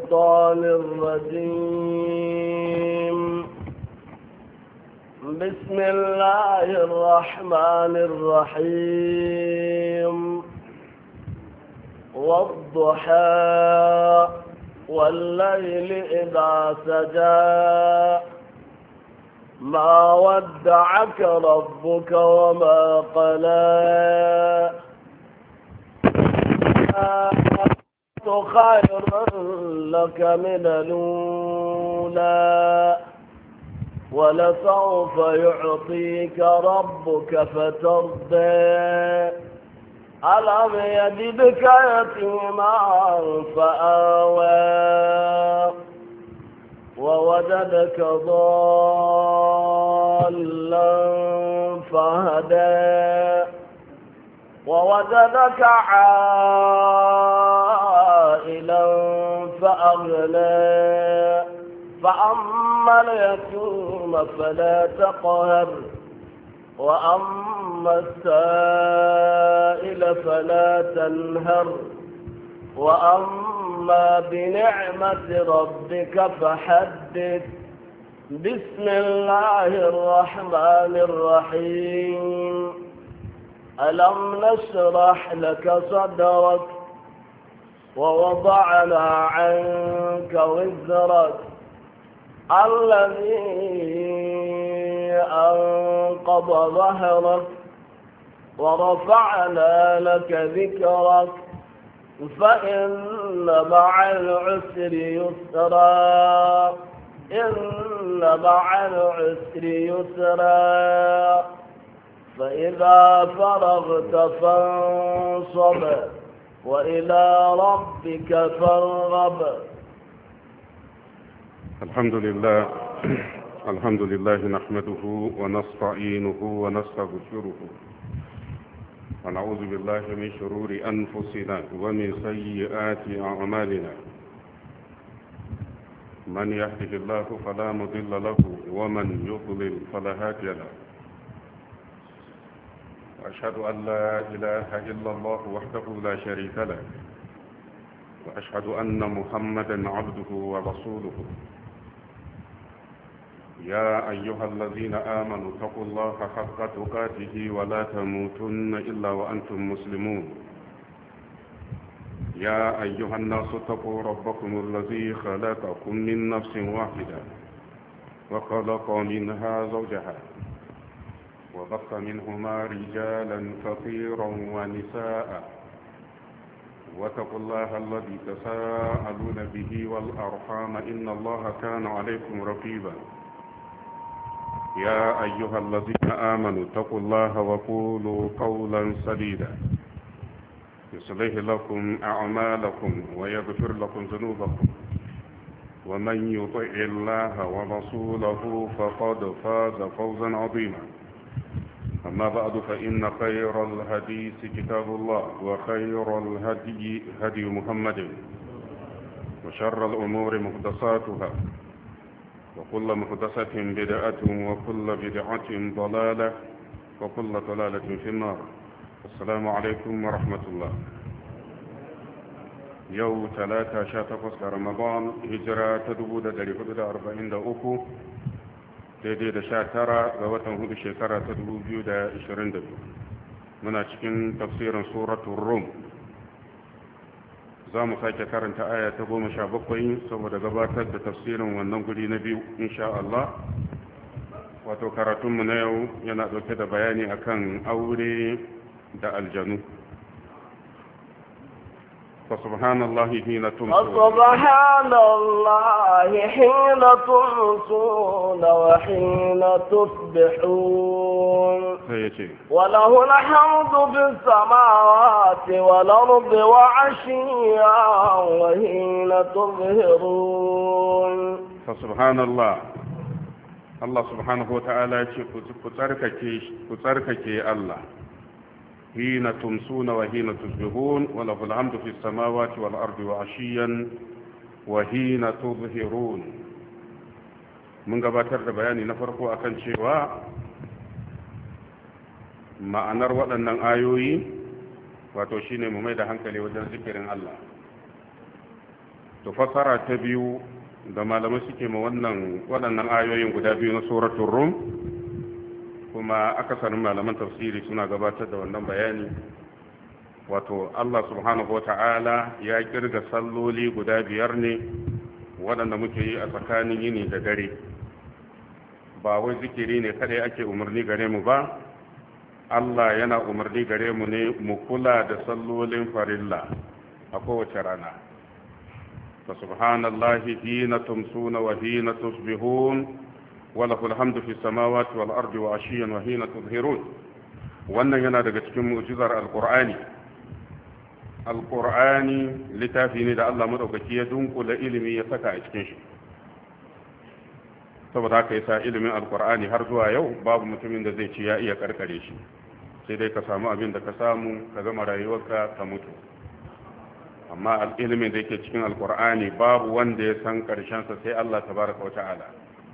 الشيطان الرجيم. بسم الله الرحمن الرحيم. والضحى والليل إذا سجى ما ودعك ربك وما قلى خير لك من الأولى ولسوف يعطيك ربك فترضى ألم يجدك يتيما فآوى ووجدك ضالا فهدى ووجدك عائلا فأغنى فأما اليتيم فلا تقهر وأما السائل فلا تنهر وأما بنعمة ربك فحدث. بسم الله الرحمن الرحيم. ألم نشرح لك صدرك ووضعنا عنك وزرك الذي أنقض ظهرك ورفعنا لك ذكرك فإن مع العسر يسرا إن مع العسر يسرا فإذا فرغت فانصب وإلى ربك فارغب. الحمد لله نحمده ونستعينه ونستغفره ونعوذ بالله من شرور أنفسنا ومن سيئات أعمالنا. من يهده الله فلا مضل له ومن يضلل فلا هادي له. وأشهد أن لا إله إلا الله وحده لا شريك له وأشهد أن محمدا عبده ورسوله. يا أيها الذين آمنوا اتقوا الله حق تقاته ولا تموتن إلا وأنتم مسلمون. يا أيها الناس اتقوا ربكم الذي خلقكم من نفس واحدة وخلق منها زوجها وبث منهما رجالا كثيرا ونساء واتقوا الله الذي تساءلون به والأرحام إن الله كان عليكم رقيبا. يا أيها الذين آمنوا اتقوا الله وقولوا قولا سديدا يصلح لكم أعمالكم ويغفر لكم ذنوبكم ومن يطع الله ورسوله فقد فاز فوزا عظيما. أما بعد فإن خير الحديث كتاب الله وخير الهدي هدي محمد وشر الأمور محدثاتها وكل محدثة بدعة وكل بدعة ضلالة وكل ضلالة في النار. السلام عليكم ورحمة الله. يوم 13 رمضان هجرة تدبود 443 daidai da 19 ga watan hudu shekara ta 2022. muna cikin tafsirin suratul rum. za mu sake karanta aya ta 17 saboda gabatar da tafsirin wannan guri na biyu insha Allah. wato karatunmu na yau yana dauke da bayani akan aure da aljanu. فسبحان الله حين تمسون وحين تصبحون وله الحمد في السماوات والأرض وعشيا وحين تظهرون. فسبحان الله سبحانه وتعالى كتركك الله حين تمسون وحين تصبحون وله الحمد في السماوات والأرض وعشيا وحين تظهرون. mun gabatar da bayani na farko akan cewa ma'anar waɗannan ayoyi wato shine mu mai da hankali wajen zikirin Allah. to fassara ta biyu da malamai suke ma waɗannan ayoyin guda biyu na suratul rum, kuma akasarin malaman tafsiri suna gabatar da wannan bayani. Wato Allah subhanahu wata'ala ya kirga salloli guda biyar ne waɗanda muke yi a tsakanin yini da dare. Ba wai zikiri ne kadai ake umarni gare mu ba, Allah yana umarni gare mu ne mu kula da sallolin farilla a kowace rana. fa subhanallahi hina tumsuna wa hina tusbihun wa lahul hamdu fis samawati wal ardi wa ashiyan wa hina tudhhirun. Wannan yana daga cikin mu'jizar alqur'ani. Alqur'ani littafi ne da Allah madaukaki ya dunkula ilimi ya saka a cikin shi. Saboda haka yasa ilimin alqur'ani har zuwa yau babu mutumin da zai ci ya iya karkare shi, sai dai ka samu abin da ka samu ka gama rayuwarka ka mutu. Amma ilimin da yake cikin alqur'ani babu wanda ya san karshen sa sai Allah tabaraka wa ta'ala.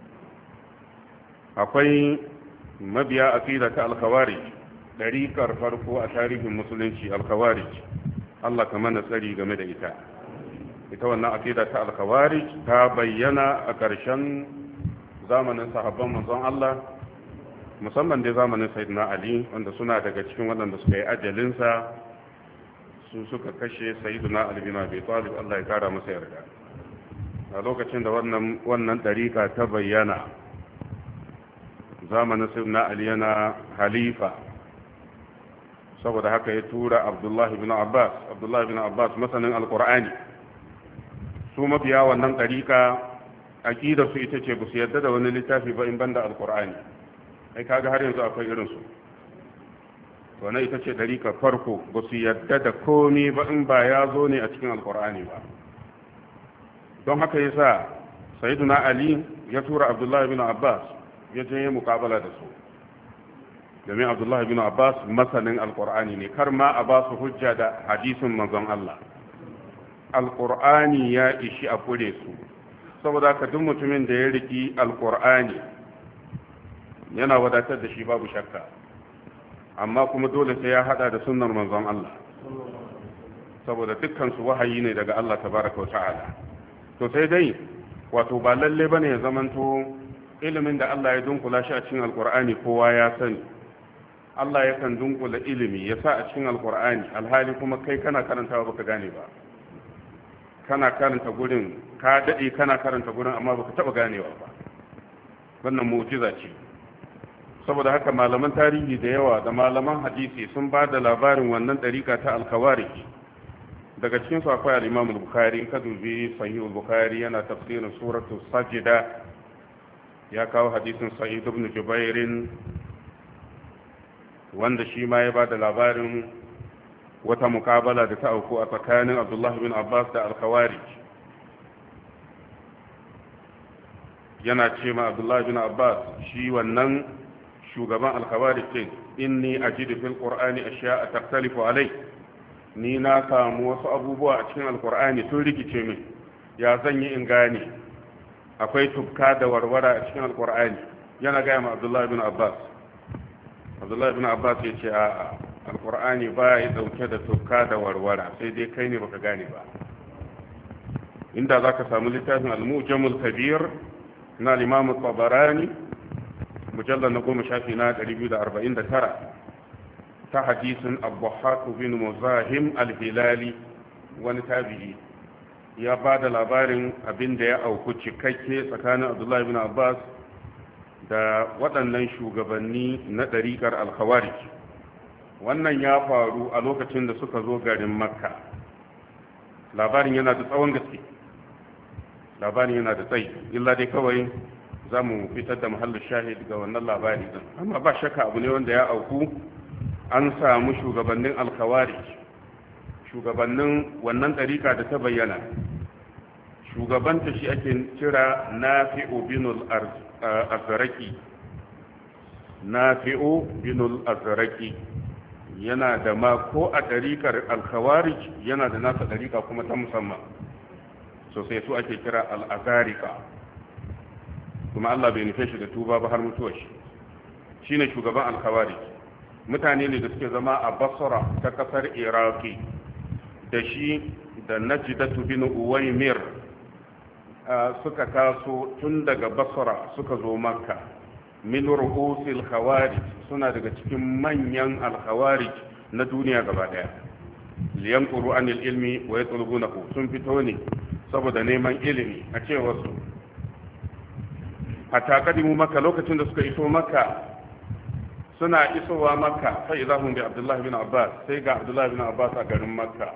Akwai mabiya aqida ta al-khawarij, dariƙar farko a tarihin musulunci, al-khawarij. Allah ka mana tsari game da ita. Ita wannan aqida ta al-khawarij ta bayyana a ƙarshen zamanin sahabban manzon Allah, musamman dai zamanin Sayyidina Ali, wanda suna daga cikin waɗanda suka yi ajalinsa, su suka kashe Sayyidina Ali bin Abi Talib, Allah ya kara masa yarda. A lokacin da wannan dariƙa ta bayyana, zamanin Sayyidina Ali yana halifa, saboda haka ya tura Abdullahi bin Abbas masanin alqur'ani. Su mabiya wannan dariƙa aqida su ita ce ba su yarda da wani littafi ba in banda alqur'ani. Ai kaga har yanzu akwai irin su. Wannan ita ce dariƙa farko, ba su yarda da komai ba in ba ya zo ne a cikin alqur'ani ba. Don haka yasa Sayyiduna Ali ya tura Abdullahi bin Abbas ya je muqabala da su. Domin Abdullahi bin Abbas masanin alqur'ani ne, kar ma a ba su hujja da hadisin manzon Allah. Alqur'ani ya ishi a kure su. Saboda haka duk mutumin da ya riki alqur'ani yana wadatar da shi babu shakka, amma kuma dole sai ya hada da sunnar manzon Allah, saboda dukkan su wahayi ne daga Allah tabaraka wa ta'ala. To sai dai wato ba lalle bane ya zamanto ilimin da Allah ya dunkula shi a cikin alqur'ani kowa ya sani. Allah yakan dunkula ilimi ya sa a cikin alqur'ani, alhali kuma kai kana karantawa baka gane ba. Kana karanta gurin, ka dade kana karanta gurin amma baka taba ganewa ba. Wannan mu'jiza ce. Saboda haka malaman tarihi da yawa da malaman hadisi sun ba da labarin wannan dariƙa ta al-khawarij. Daga cikin su akwai al-Imam al-Bukhari, ka dubi Sahih al-Bukhari yana tafsirin suratul Sajda, ya kawo hadisin Sa'id ibn Jubair wanda shi ma ya ba da labarin wata mukabala da ta auku a tsakanin Abdullah bin Abbas da al-Khawarij. Yana ce ma Abdullah bin Abbas, shi wannan shugaban al-Khawarij din, inni ajidu fil qur'ani ashya'a taqtalifu alai, ni na samu wasu abubuwa a cikin al-Qur'ani sun rikice min, ya zan yi in gane. Akwai tufka da warwara a cikin al-Qur'ani. Yana gaya ma Abdullah bin Abbas. Abdullah bin Abbas ya ce a'a, alqur'ani ba ya dauke da tufka da warwara, sai dai kai ne baka gane ba. Inda zaka samu littafin al-Mu'jamul Kabir na Imam Tabarani, mujallal na 10 shafi na 249, ta hadisin Abu bin Muzahim al-Hilali, wani tabi'i ya ba da labarin abin da ya auku cikakke tsakanin Abdullah bin Abbas da waɗannan shugabanni na ɗariƙar al-Khawarij. Wannan ya faru a lokacin da suka zo garin Makka. Labarin yana da tsawon gaske, labarin yana da tsayi, illa dai kawai za mu fitar da mahallin shahid ga wannan labari din. Amma ba shakka abu ne wanda ya auku. An samu shugabannin al-Khawarij, shugabannin wannan ɗariƙa da ta bayyana. Shugabanta shi ake kira Nafi'u bin al-Azraqi. Nafi'u bin al-Azraqi yana da ma ko a ɗariƙar al-Khawarij yana da nasa ɗariƙa kuma ta musamman, sosai su ake kira al-Azariqa, kuma Allah bai nufe shi da tuba ba har mutuwar shi. Shine shugaban al-Khawarij. Mutane ne da suke zama a Basra ta ƙasar Iraki, da shi da najdatu bin uwaymir suka taso tun daga basra suka zo makka min ru'usil khawarij suna daga cikin manyan al-khawarij na duniya gaba daya liyanquru anil ilmi wa yatlubunahu sun fito ne saboda neman ilimi a cewar su hatta kadimu makka lokacin da suka iso makka suna isowa makka sai idahum bi abdullah bin abbas sai ga abdullah bin abbas a garin makka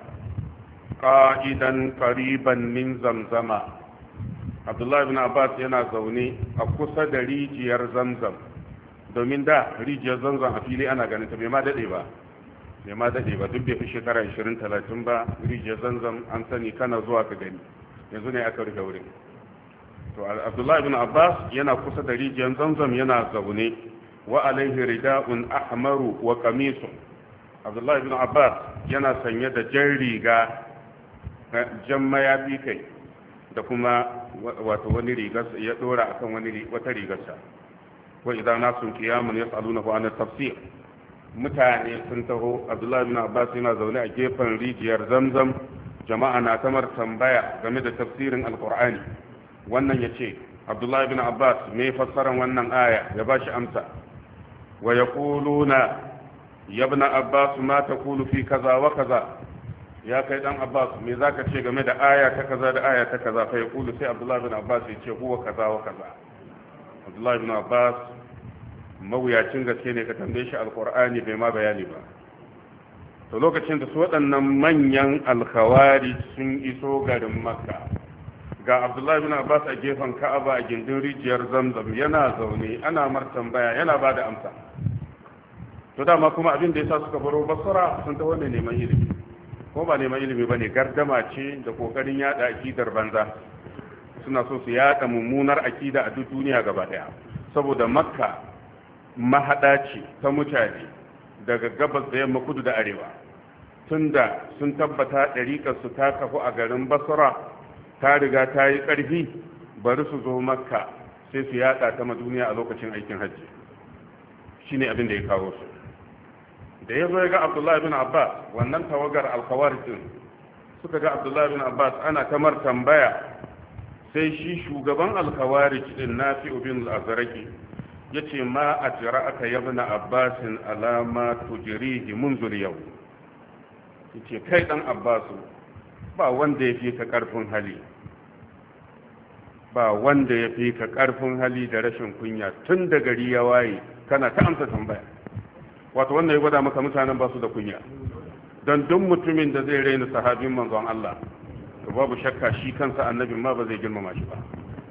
qa'idan qariban min zamzama abdullah bin abbas yana zaune a kusa da rijiyar zamzam domin da rijiyar zamzam a fili ana ganin ta bai ma dade ba duk bai fi shekara 20-30 ba rijiyar zamzam an sani kana zuwa ka gani yanzu ne aka rufe wurin to abdullah bin abbas yana kusa da rijiyar zamzam yana zaune wa alaihi rida'un ahmaru wa qamisun abdullah bin abbas yana sanye da jan riga jan mayafi kai da kuma wato wani rigar ya dora akan wata rigarsa wa idan nasun qiyamun yas'alunahu an tafsir mutane sun taho abdullahi bin abbas yana zaune a gefen rijiyar zamzam jama'a na kamar tambaya game da tafsirin alqur'ani wannan yace abdullahi bin abbas me fassaran wannan aya ya bashi amsa wa yaquluna ya ibn abbas ma taqulu fi kaza wa kaza ya kai dan abbas me zaka ce game da aya ta kaza da aya ta kaza fa yaqulu sai abdullahi bin abbas ya ce huwa kaza wa kaza abdullahi bin abbas mawuyacin gaske ne ka tambaye shi alqur'ani bai ma bayani ba to lokacin da su waɗannan manyan alkhawari sun iso garin makka ga abdullahi bin abbas a gefen ka'aba a gindin rijiyar zamzam yana zaune ana mar tambaya yana ba da amsa to dama kuma abin da yasa suka baro basra sun taho ne neman ilimi ko ba neman ilimi ba ne gardama ce da kokarin yada akidar banza suna so su yada mummunar akida a duk duniya gaba daya saboda makka mahada ce ta mutane daga gabas da yamma kudu da arewa tunda sun tabbata ɗariƙar su ta kafu a garin basra ta riga ta yi ƙarfi bari su zo makka sai su yada ta ma duniya a lokacin aikin hajji shine abin da ya kawo su da ya zo ya ga abdullahi bin abbas wannan tawagar alkhawarij din suka ga abdullahi bin abbas ana kamar tambaya sai shi shugaban alkhawarij din nafi'u bin al-azraqi yace ma ajra'aka ya ibn abbas ala ma tujrihi munzur yau yace kai dan abbas ba wanda ya fi ka karfin hali da rashin kunya tun da gari ya waye kana ta amsa tambaya wato wannan ya gwada maka mutanen ba su da kunya don duk mutumin da zai raina sahabin manzon Allah to babu shakka shi kansa annabin ma ba zai girmama shi ba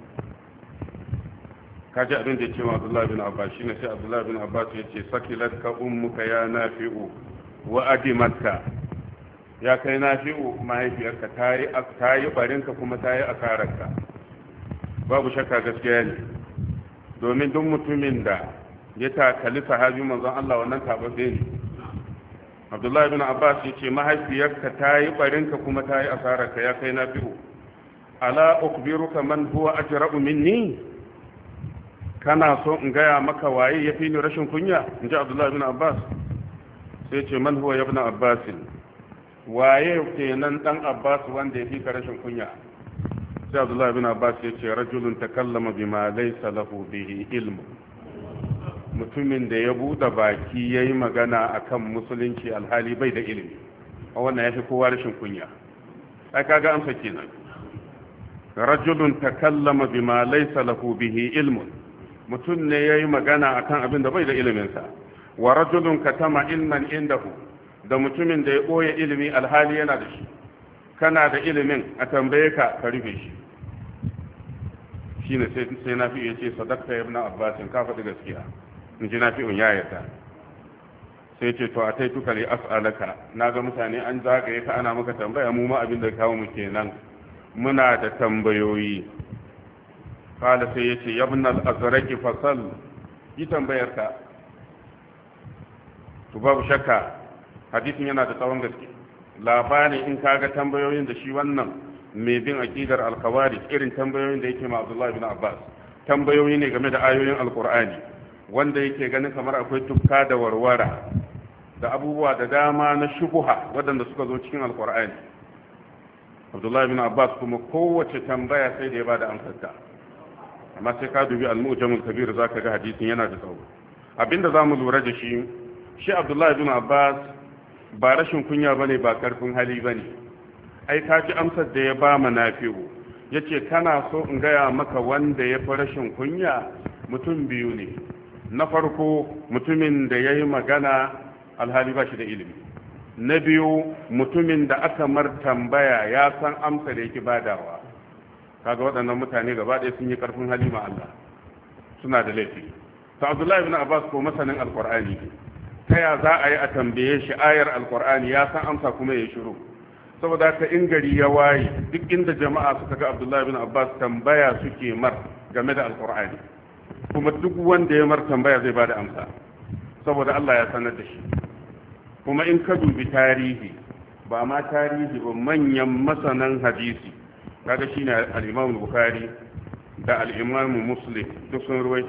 kaji abin da ya ce wa Abdullah bin Abbas shine sai Abdullah bin Abbas ya ce sakilatka ummuka ya nafi'u wa adimatka ya kai nafi'u mahaifiyarka ta yi barinka kuma ta yi asararka babu shakka gaskiya ne domin duk mutumin da ya takali sahabi manzon Allah wannan tabbace ne Abdullah ibn Abbas ya ce mahaifiyarka ta yi barinka kuma ta yi asararka ya kai nafi'u ala ukbiruka man huwa ajra'u minni kana so in gaya maka waye ya fi ni rashin kunya in ji Abdullah ibn Abbas sai ce man huwa ibn Abbas waye kenan dan Abbas wanda ya fi ka rashin kunya sai Abdullah ibn Abbas ya ce rajulun takallama bima laysa lahu bihi ilmu mutumin da ya buɗe baki ya yi magana a kan musulunci alhali bai da ilimi a wannan ya fi kowa rashin kunya ai kaga amsa kenan rajulun takallama bima laysa lahu bihi ilmun mutum ne ya yi magana a kan abin da bai da iliminsa wa rajulun katama ilman indahu da mutumin da ya ɓoye ilimi alhali yana da shi kana da ilimin a tambaye ka ka rufe shi shine sai na fi ya ce sadaqta ibn abbas ka faɗi gaskiya in ji nafi'un ya yarda sai ce to a tai tuka li as'alaka naga mutane an zagaye ka ana maka tambaya mu ma abin da kawo mu kenan muna da tambayoyi kala sai yace ya ibn al-azraqi fasal yi tambayar ka to babu shakka hadisin yana da tsawon gaske labari in kaga tambayoyin da shi wannan mai bin aqidar al-khawarij irin tambayoyin da yake ma Abdullah ibn Abbas tambayoyi ne game da ayoyin al-Qur'ani wanda yake ganin kamar akwai tufka da warwara da abubuwa da dama na shubuha waɗanda suka zo cikin alkur'ani Abdullahi bin Abbas kuma kowace tambaya sai da ya bada amsarta, amma sai ka dubi al-mu'jamul kabir zaka ga hadisin yana da tsawo. Abinda zamu lura da shi Abdullahi bin Abbas ba rashin kunya bane, ba karfin hali bane. Ai ka ji amsar da ya ba Nafi'u, yace kana so in gaya maka wanda ya fi rashin kunya? Mutum biyu ne. Na farko mutumin da yayi magana alhali ba shi da ilimi. Na biyu mutumin da aka mar tambaya ya san amsa da yake badawa. Kaga waɗannan mutane gaba ɗaya sun yi ƙarfin hali ma Allah, suna da laifi. Ta Abdullahi ibn Abbas ko masanin alƙur'ani, ta ya za a yi a tambaye shi ayar alƙur'ani ya san amsa kuma ya shiru? Saboda ka in gari ya waye duk inda jama'a suka ga Abdullahi ibn Abbas tambaya suke mar game da alƙur'ani, kuma duk wanda ya mar tambaya zai bada amsa saboda Allah ya sanar da shi. Kuma in ka dubi tarihi, ba ma tarihi ba, manyan masanan hadisi, kaga shine al-Imam Bukhari da al-Imam Muslim duk sun ruwaito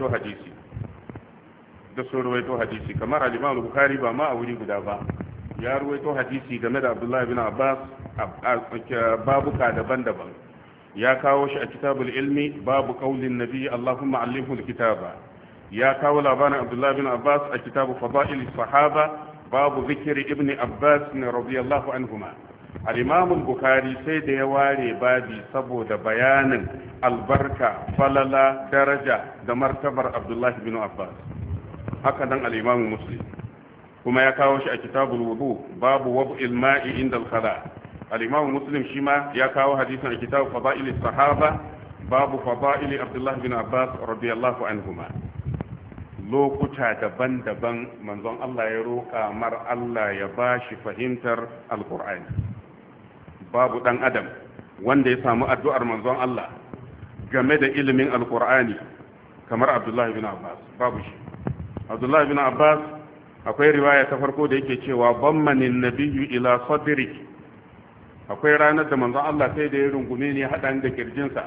hadisi. Kamar al-Imam Bukhari ba ma a wuri guda ba, ya ruwaito hadisi game da Abdullah ibn Abbas a babuka daban-daban. Ya kawo shi a kitabul ilmi, babu qaulin nabi Allahumma allimhu al-kitaba. Ya kawo labarin Abdullah ibn Abbas a kitabu fadail sahaba, babu zikri ibn Abbas radiyallahu anhuma. al-Imam al-Bukhari sai da ya ware babi saboda bayanin albarka, falala, daraja da martabar Abdullah ibn Abbas. Haka nan al-Imam Muslim kuma ya kawo shi a kitabul wudu, babu wab'il ma'i inda al-khala. al-Imam Muslim shi ma ya kawo hadisin a kitabu fadail sahaba, babu fadail Abdullah ibn Abbas radiyallahu anhuma. Lokuta daban-daban manzon Allah ya roƙa mar Allah ya bashi fahimtar alƙur'ani. Babu ɗan adam wanda ya samu addu'ar manzon Allah game da ilimin alƙur'ani kamar Abdullahi bin Abbas. Babu shi. Abdullahi bin Abbas, akwai riwaya ta farko da yake cewa bammanin nabiyyu ila sadri. Akwai ranar da manzon Allah sai da ya rungume ne haɗan da kirjinsa,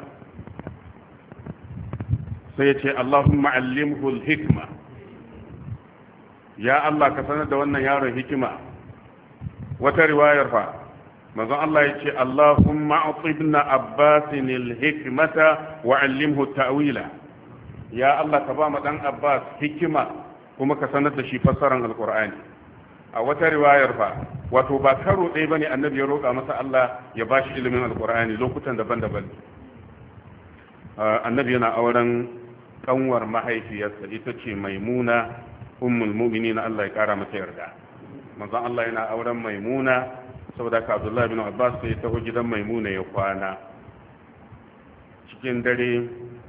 sai ya ce Allahumma allimhu al-hikma, ya Allah ka sanar da wannan yaron hikima. Wata riwayar fa manzon Allah ya ce Allahumma a'tibna abbasin al-hikmata wa allimhu ta'wila, ya Allah ka ba mu dan Abbas hikima kuma ka sanar da shi fassarar alqur'ani. A wata riwayar fa, wato ba karo ɗaya bane annabi ya roƙa masa Allah ya bashi ilimin alqur'ani lokutan daban-daban. Annabi yana auren kanwar mahaifiyarsa, ita ce Maimuna ummul mu'minin, Allah ya kara mata yarda. Manzon Allah yana auren Maimuna, saboda ka Abdullah bin Abbas sai taho gidan Maimuna ya kwana. Cikin dare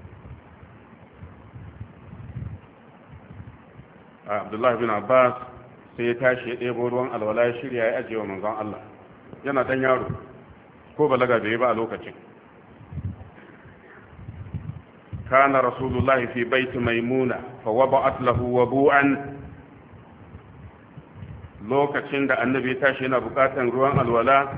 Abdullah bin Abbas sai ya tashi ya ɗebo ruwan alwala ya shirya ya ajiye wa manzon Allah. Yana dan yaro, ko balaga bai ba a lokacin. كان رسول الله في بيت ميمونة فوضعت له وضوءا. lokacin da annabi tashi yana bukatan ruwan alwala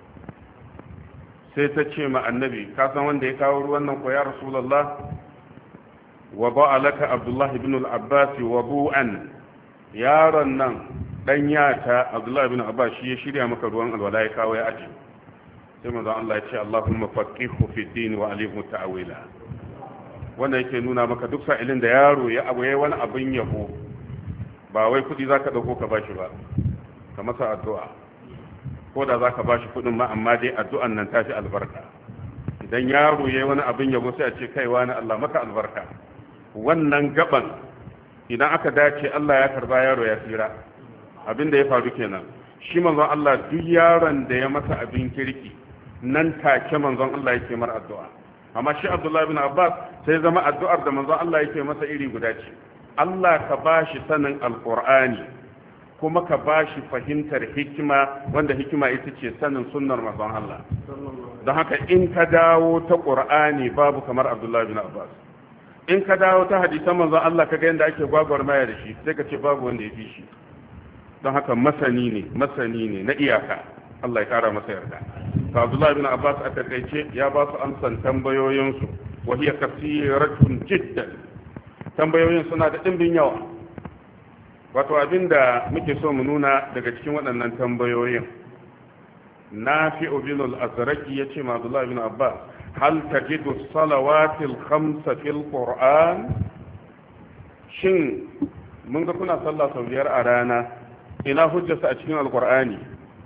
sai ta ce ma annabi, ka san wanda ya kawo ruwan nan ko ya rasulullah? wa ba'a laka Abdullah ibn al-Abbas wudu'an, yaron nan dan yata Abdullah ibn Abbas shi ya shirya maka ruwan alwala ya kawo ya aje. Sai manzo Allah ya ce Allahumma faqihhu fi din wa alimhu ta'wila. Wannan yake nuna maka duk sa'ilin da yaro ya abuye wani abin yabo, ba wai kudi zaka dauko ka bashi ba, ka masa addu'a. Ko da zaka bashi kudin ma, amma dai addu'an nan tafi albarka. Idan yaro yayi wani abin yabo sai a ce kai wani Allah maka albarka. Wannan gaban idan aka dace Allah ya karba, yaro ya tsira. Abin da ya faru kenan. Shi manzon Allah duk yaron da ya masa abin kirki nan take manzon Allah yake mar addu'a. Amma shi Abdullahi bin Abbas sai zama addu'ar da manzon Allah yake masa iri guda ce. Allah ka bashi sanin alqur'ani kuma ka bashi fahimtar hikima, wanda hikima ita ce sanin sunnar manzon Allah. Don haka in ka dawo ta qur'ani babu kamar Abdullahi bin Abbas. In ka dawo ta hadisan manzon Allah kaga yanda ake gwagwarmaya da shi, sai ka ce babu wanda ya fi shi. Don haka masani ne na iyaka. Allah ya kara masa yarda. Abdullah bin Abbas a takaice ya ba su amsan tambayoyinsu, wa hiya kasiratun jiddan. Tambayoyin suna da dimbin yawa. Wato abinda muke so mu nuna daga cikin waɗannan tambayoyin, nafi'u bin al-azraqi yace ma Abdullah ibn Abbas hal tajidu salawatil khamsa fil qur'an shin mun ga kuna sallah sau biyar a rana ina hujjarsa a cikin alqur'ani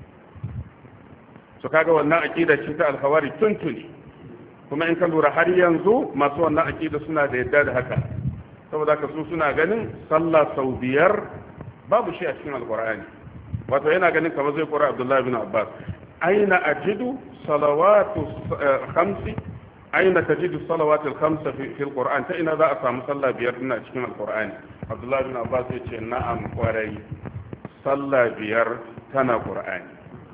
to kaga wannan aqida ce ta al-khawari tuntuni kuma in ka lura har yanzu masu wannan aqida suna da yadda da haka saboda haka su suna ganin sallah sau biyar babu shi a cikin alqur'ani wato yana ganin kamar zai kora Abdullah ibn Abbas aina ajidu salawatu khamsi aina tajidu salawatu al-khamsa fi al-Qur'an ta ina za a samu sallah biyar din a cikin al-Qur'ani Abdullah ibn Abbas ya ce na'am kwarai sallah biyar tana Qur'ani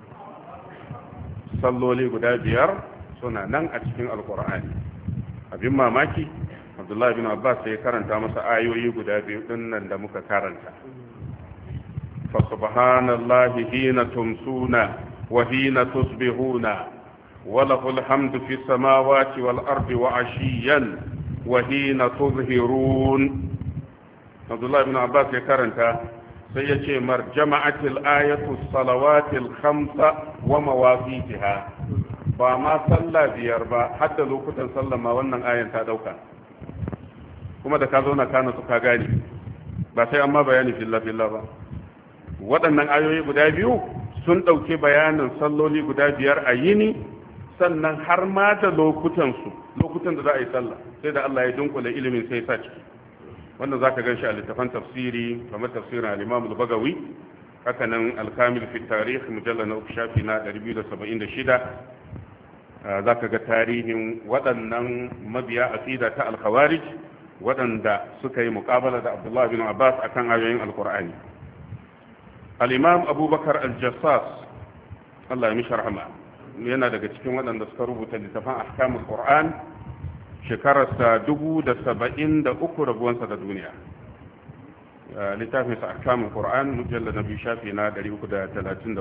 salloli guda biyar suna nan a cikin al-Qur'ani abin mamaki Abdullah ibn Abbas ya karanta masa ayoyi guda biyu din nan da muka karanta fa subhanallahi hina tumsuna وحين تصبحون وله الحمد في السماوات والأرض وعشيا وحين تظهرون عبد الله بن عباس يكرنتا سيأتي جمعت الآية الصلوات الخمسة ومواقيتها فما صلى بيربا حتى لو كنت صلى ما ونن آية تادوكا kuma da ka zauna kana suka gane ba sai amma bayani fillah ba waɗannan ayoyi guda biyu sun ɗauki bayanin salloli guda biyar a yini sannan har ma da lokutan da za a yi sallah sai da Allah ya dunkule ilimin sai sa ciki wannan zaka gan shi a littafan tafsiri kamar tafsirin al-Imam al-Bagawi haka nan al-Kamil fi tarikh mujallal na shafi na 276 zaka ga tarihin waɗannan mabiya aqida ta al-Khawarij waɗanda suka yi muqabala da Abdullah bin Abbas akan ayoyin al-Qur'ani al-Imam Abubakar al-Jassas Allah ya mishi rahama yana daga cikin waɗanda suka rubuta littafin ahkamul Qur'an shekararsa 1073 rabuwansa da duniya littafin sa ahkamul Qur'an mujallad na biyu shafi na 333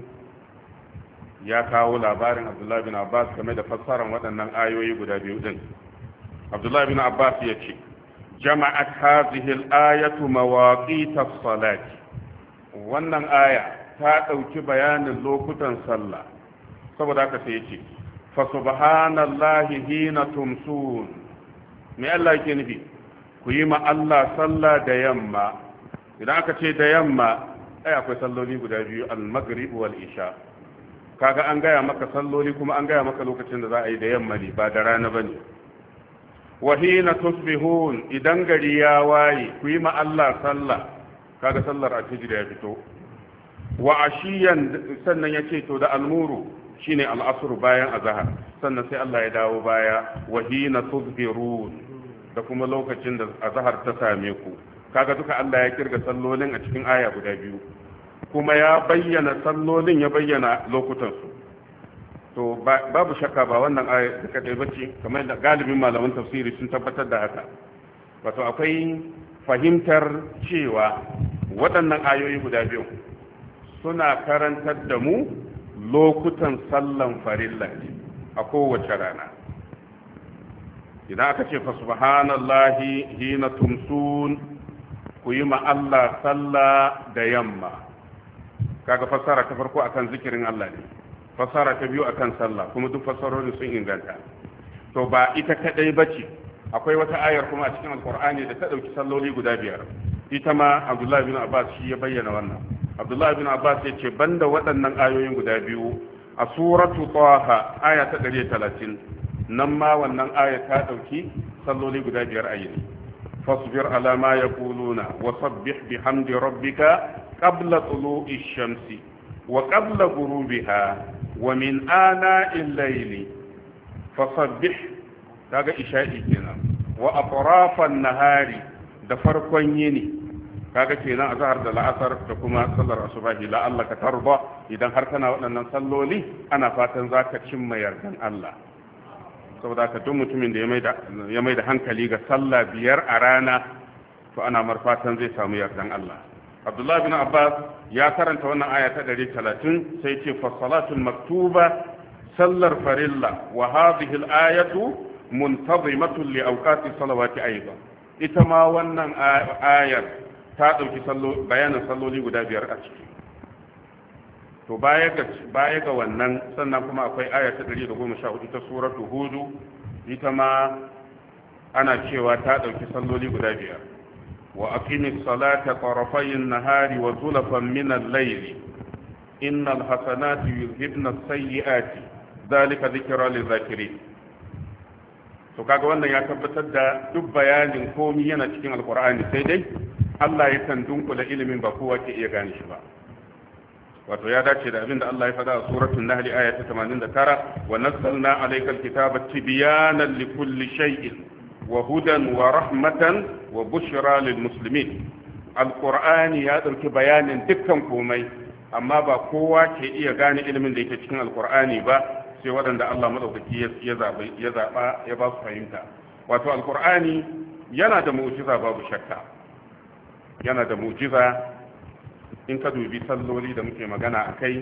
ya kawo labarin Abdullah bin Abbas game da fassarar waɗannan ayoyi guda biyu din Abdullah bin Abbas ya ce jama'at hadhihi al-ayatu mawaqit as-salati wannan aya ta ɗauki bayanin lokutan sallah saboda haka sai yace fa subhanallahi hina tumsun me Allah yake nufi ku yi ma Allah sallah da yamma idan aka ce da yamma ai akwai salloli guda biyu al-maghrib wal isha kaga an gaya maka salloli kuma an gaya maka lokacin da za a yi da yamma ne ba da rana bane wa hina tusbihun idan gari ya waye ku yi ma Allah sallah kaga sallar alfijir ya fito wa ashiyan sannan yace to da almuru shine al'asr bayan azhar sannan sai Allah ya dawo baya wa hina tudhirun da kuma lokacin da azhar ta same ku kaga duka Allah ya kirga sallolin a cikin aya guda biyu kuma ya bayyana sallolin ya bayyana lokutan su to babu shakka ba wannan aya da kadai bace kamar da galibin malaman tafsiri sun tabbatar da haka wato akwai fahimtar cewa waɗannan ayoyi guda biyu suna karantar da mu lokutan sallan farilla a kowace rana idan aka ce fa subhanallahi hina tumsun ku yi ma Allah sallah da yamma kaga fassara ta farko akan zikirin Allah ne fassara ta biyu akan sallah kuma duk fassarorin sun inganta to ba ita kadai bace akwai wata ayar kuma a cikin alkur'ani da ta dauki salloli guda biyar ita ma Abdullah bin Abbas shi ya bayyana wannan Abdullah bin Abbas ya ce banda waɗannan ayoyin guda biyu a suratu Taha aya ta 130 nan ma wannan aya ta dauki salloli guda biyar a yini fasbir ala ma yaquluna wa sabbih bihamdi rabbika qabla tulu'i shamsi wa qabla ghurubiha wa min ana'il layli fasabbih kaga isha'i kenan wa atrafan nahari da farkon yini kaga kenan azhar da la'asar da kuma sallar asubahi la Allah ka tarba idan har kana waɗannan salloli ana fatan zaka cimma yardan Allah saboda ka duk mutumin da ya mai da hankali ga sallah biyar a rana to ana marfatan zai samu yardan Allah Abdullah bin Abbas ya karanta wannan aya ta 130 sai ce fa salatul maktuba sallar farilla wa hadhihi al-ayatu muntazimatun li awqati salawati aidan ita ma wannan ayar ta dauki bayanin salloli guda biyar a ciki to baya ga wannan sannan kuma akwai aya ta 114 ta suratu hudu ita ma ana cewa ta dauki salloli guda biyar wa aqimis salata tarafayn nahari wa zulfan min al-layl innal hasanati yuzhibna as-sayyi'ati dhalika dhikra lil-zakirin. to kaga wannan ya tabbatar da duk bayanin komai yana cikin alqur'ani sai dai Allah ya kan dunkula ilimin ba kowa ke iya gane shi ba. wato ya dace da abin da Allah ya faɗa a suratul nahl aya ta 89 wa nazzalna alaykal kitaba tibyanan likulli shay'in wa hudan wa rahmatan wa bushra lil muslimin. alqur'ani ya dauki bayanin dukkan komai amma ba kowa ke iya gane ilimin da yake cikin alqur'ani ba sai waɗanda Allah madaukaki ya zaba ya ba su fahimta. wato alqur'ani yana da mu'jiza babu shakka, yana da mu'jiza. in ka dubi salloli da muke magana a kai,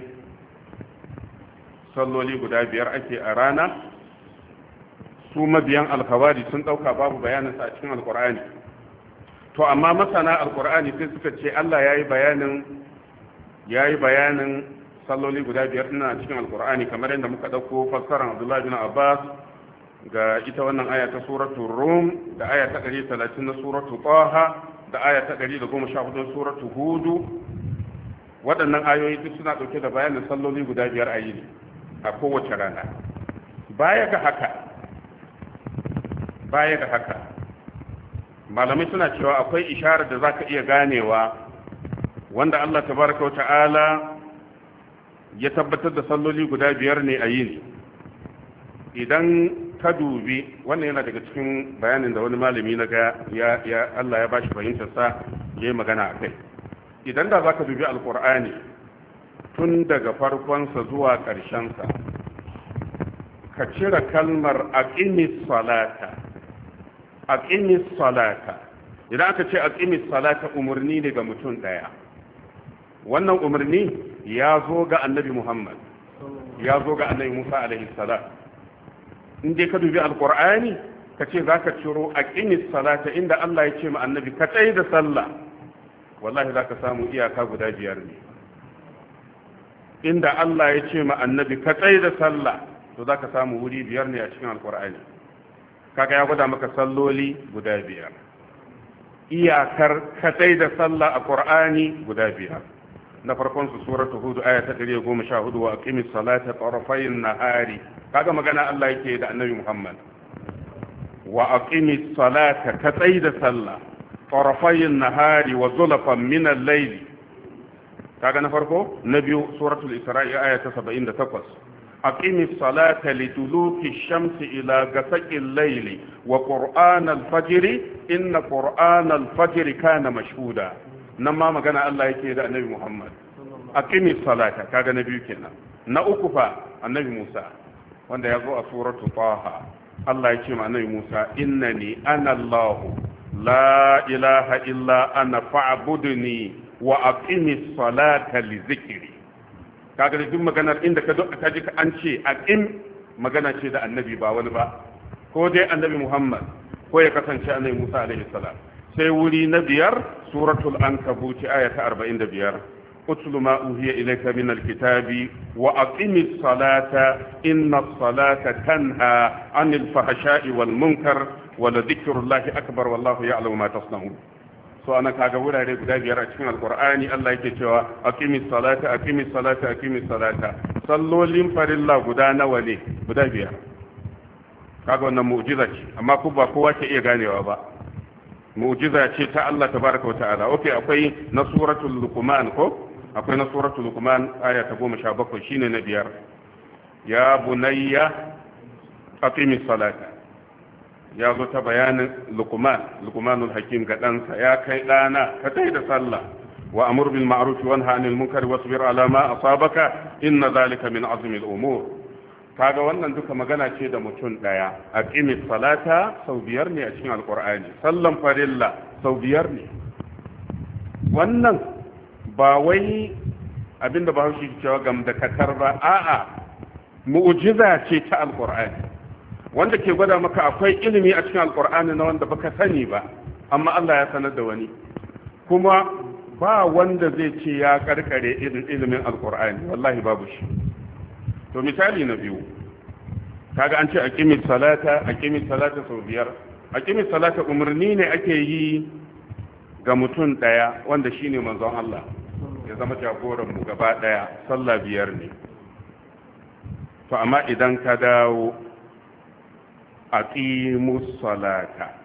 salloli guda biyar ake a rana, su mabiyan alkawari sun ɗauka babu bayaninsa a cikin alkur'ani. to amma masana alkur'ani sai suka ce Allah ya yi bayanin salloli guda biyar a cikin alkur'ani kamar yadda muka ɗauko fassarar Abdullahi bin Abbas ga ita wannan aya ta suratul Rum da aya ta 130 na suratul Taha da aya ta 114 na suratul Hud. waɗannan ayoyi duk suna ɗauke da bayanin salloli guda biyar a yini a kowace rana. baya ga haka malamai suna cewa akwai isharar da zaka iya ganewa wanda Allah tabaraka wata'ala ya tabbatar da salloli guda biyar ne a yini. idan ka dubi wannan yana daga cikin bayanin da wani malami na ga Allah ya bashi fahimtar sa yayi magana akai. idan da za ka dubi alkur'ani tun daga farkonsa zuwa ƙarshensa ka cire kalmar aqimis salata idan aka ce aqimis salata umarni ne ga mutum ɗaya. wannan umarni ya zo ga annabi Muhammad, ya zo ga annabi Musa alaihi salam. in dai ka dubi alkur'ani ka ce za ka ciro aqimis salata inda Allah ya ce ma annabi ka tsaye da sallah, wallahi za ka samu iyaka guda biyar ne. inda Allah ya ce ma annabi ka tsaye da sallah, to za ka samu wuri biyar ne a cikin alkur'ani. kaga ya gwada maka salloli guda biyar, iyakar ka tsaye da sallah a qur'ani guda biyar. na farkon su suratul hud aya ta 114 wa aqimis salata tarafayn nahari. kaga magana Allah yake da annabi Muhammad, wa aqimis salata ka tsaye da sallah طرفي النهار وزلفا من الليل. kaga na farko. na biyu suratul isra'i aya ta 78 aqimis salata liduluki shamsi ila ghasaqil layli wa qur'an al-fajr inna qur'an al-fajr kana mashhuda. nan ma magana Allah yake da annabi Muhammad, aqimis salata. kaga na biyu kenan. na uku fa annabi Musa wanda ya zo a suratul Taha, Allah ya ce ma annabi Musa innani ana Allahu la ilaha illa ana fa'budni wa aqimis salata li zikri. kaga duk maganar inda ka ji an ce aqim, magana ce da annabi ba wani ba, ko dai annabi Muhammad ko ya kasance annabi Musa alaihi salam. sai wuri na biyar suratul ankabut aya ta 45 utlu ma uhiya ilayka min alkitabi wa aqimis salata inna as-salata tanha 'anil fahsha'i wal munkar wa la dhikrullahi akbar wallahu ya'lamu ma tasna'un. so ana kaga wurare guda biyar a cikin alqur'ani Allah yake cewa aqimis salata aqimis salata aqimis salata. sallolin farilla guda nawa ne? guda biyar. kaga wannan mu'jiza ce, amma ku ba kowa ke iya ganewa ba. mu'jiza ce ta Allah tabaraka wa ta'ala. okay, akwai na suratul luqman ko akwai na suratul luqman aya ta 17 shine na biyar. ya bunayya aqimis salata. ya zo ta bayanin luqmanul hakim ga ɗansa, ya kai ɗana ka tai da sallah wa amur bil ma'ruf wa nahy anil munkar wasbir ala ma asabaka inna zalika min azmi al umur. kaga wannan duka magana ce da mutum daya. aqimis salata sau biyar ne a cikin alqur'ani, sallan farilla sau biyar ne. wannan ba wai abinda ba shi cewa gam da katar ba, a'a mu'jiza ce ta alqur'ani wanda ke gwada maka akwai ilimi a cikin alqur'ani na wanda baka sani ba, amma Allah ya sanar da wani. kuma ba wanda zai ce ya karkare ilimin alkur'ani wallahi babu shi. To misali na biyu, kaga an ce aqimis salata sau biyar. Aqimis salata umarni ne ake yi ga mutum daya wanda shine manzon Allah ya zama jagoran mu gaba daya, sallah biyar ne. To amma idan ka dawo aqimus salata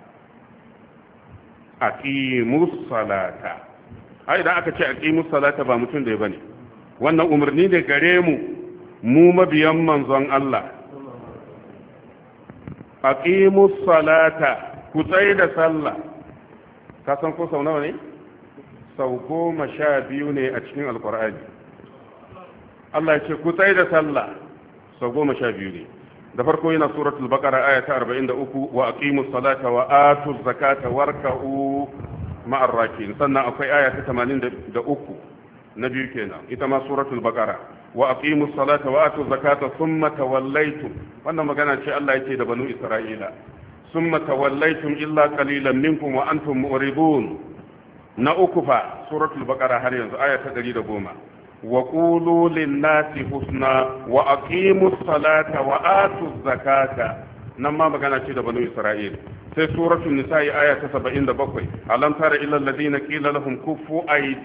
ai idan aka ce aqimus salata ba mutum da ya bane, wannan umarni ne gare mu mabiyan manzon Allah. aqimus salata, ku tsaye da sallah. Ka san ko sau nawa ne? Sau 12 ne a cikin alkur'ani. Allah ya ce ku tsaye da sallah sau 12 ne. Da farko yana suratul baqara aya ta 43, wa aqimus salata wa atuz zakata warka'u ma'ar rakin. Sannan akwai aya ta 83 na biyu kenan, ita ma suratul baqara, wa aqimus salata wa atuz zakata thumma tawallaytum. Wannan magana ce Allah yake da banu Isra'ila. Thumma tawallaytum illa qalilan minkum wa antum mu'ridun. Na uku fa suratul baqara har yanzu aya ta 110. Wa qulu lin-nasi husna wa aqimus salata wa atuz zakata. Nan ma magana ce da banu Isra'ila. Sai suratul nisa'i aya ta 77. Alam tara ila alladhina qila lahum kuffu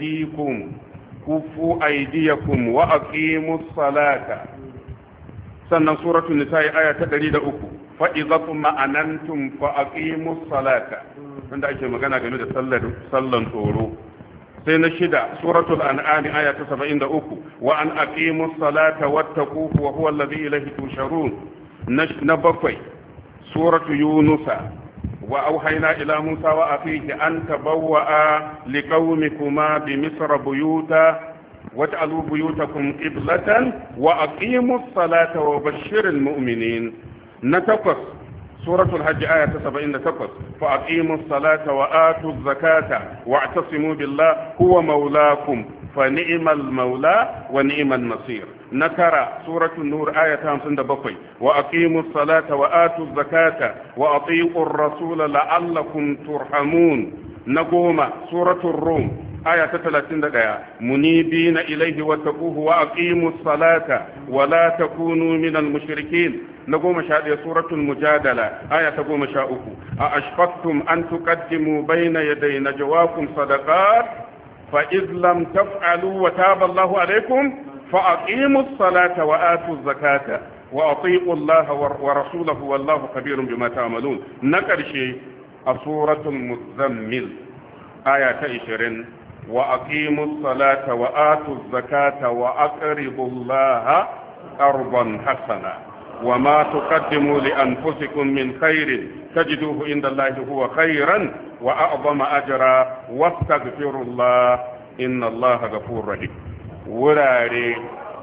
aydiyakum wa aqimus salata. Sannan suratul nisa'i aya ta 103, fa idza ma'anantum fa aqimus salata, wanda ake magana game da sallan tsoro. Sai na shida suratul an'am aya ta 73, wa an aqimus salata wattaquhu wa huwa alladhi ilayhi tusharun. Na bakwai suratul yunusa, wa auhayna ila musa wa akhihi an tabawwa'a liqaumikuma bi misra buyuta waj'alu buyutakum qiblatan wa aqimus salata wa bashshiril mu'minin. Na takwas suratul hajj aya ta 78, fa aqimus salata wa atuz zakata wa'tasimu billahi huwa maulakum fa ni'mal maula wa ni'man nasir. Na tara suratul nur aya ta 57, wa aqimus salata wa atuz zakata wa atiiqur rasul la'allakum turhamun. Na goma suratul rum aya ta 31, munibina ilayhi wattaquhu wa aqimus salata wa la takunu minal mushrikin. Na 11 suratul mujadala aya ta 13, a ashfaqtum an tuqaddimu bayna yaday najwakum sadaqat fa idh lam taf'alu wa taba Allahu alaykum fa aqimus salata wa atuz zakata wa atiiqu Allah wa rasulahu wallahu khabirun bima ta'malun. Na karshe a suratul muzammil aya ta 20, wa aqimus salata wa atuz zakata wa aqribullaha qarban hasana wa ma tuqaddimu li anfusikum min khairin tajiduhu inda Allahi huwa khairan wa a'zama ajra wastaghfirullah inna Allaha ghafurur rahim. Wurare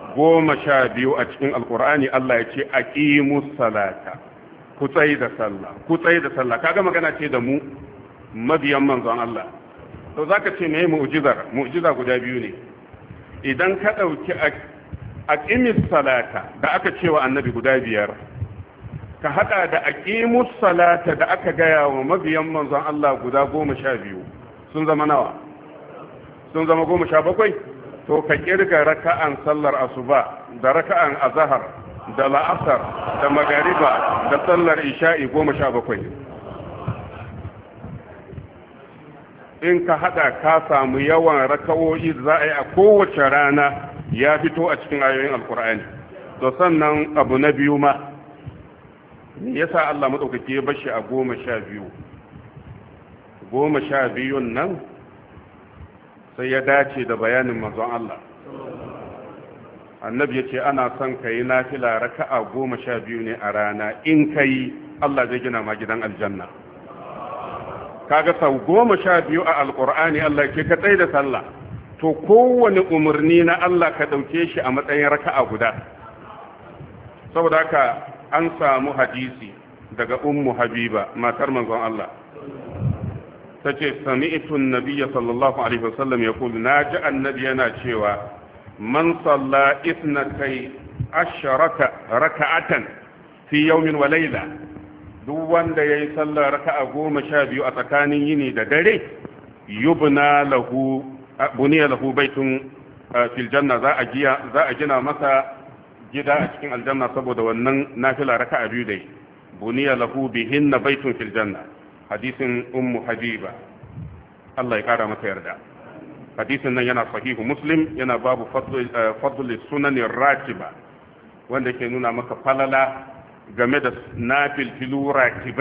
12 a cikin alqur'ani Allah ya ce aqimus salata, ku tsayi da sallah. Kaga magana ce da mu mabiyan manzon Allah. To zaka ce me mu'jiza guda biyu ne. Idan ka dauki aqimis salata da aka cewa annabi guda 5, ka hada da aqimus salata da aka gaya wa mabiyan manzon Allah guda 12, sun zama nawa? Sun zama 17. To ka kirga raka'an sallar asuba da raka'an azhar da la'asar da magariba da sallar isha'i 17. In ka hada ka samu yawan raka'o'i da za a yi a kowace rana ya fito a cikin ayoyin alkur'ani. To sannan abu na biyu ma, me yasa Allah madaukake ya bashi a 12? 12 nan sai ya dace da bayanin manzon Allah. Annabi ya ce ana son ka yi nafila raka'a 12 ne a rana, in ka yi Allah zai gina ma gidan aljanna. Kaga sau 12 a alkur'ani Allah ke ka tsaye da sallah. To kowane umarni na Allah ka ɗauke shi a matsayin raka'a guda. Saboda haka an samu hadisi daga ummu habiba matar manzon Allah. Ta ce sami'tu an-nabiyya sallallahu alaihi wasallam yaqulu, naji annabi yana cewa man salla 12 raka'atan fi yawmin wa layla, duk wanda yayi sallar raka'a 12 a tsakanin yini da dare, yubna lahu buniya lahu baitun fil janna za a gina masa gida a cikin aljanna saboda wannan nafila raka'a biyu dai buniya lahu bihinna baitun fil janna hadisin ummu habiba Allah ya kara masa yarda hadisin nan yana sahihu muslim yana babu fadl sunanin ratiba wanda ke nuna maka falala game da nafilfilu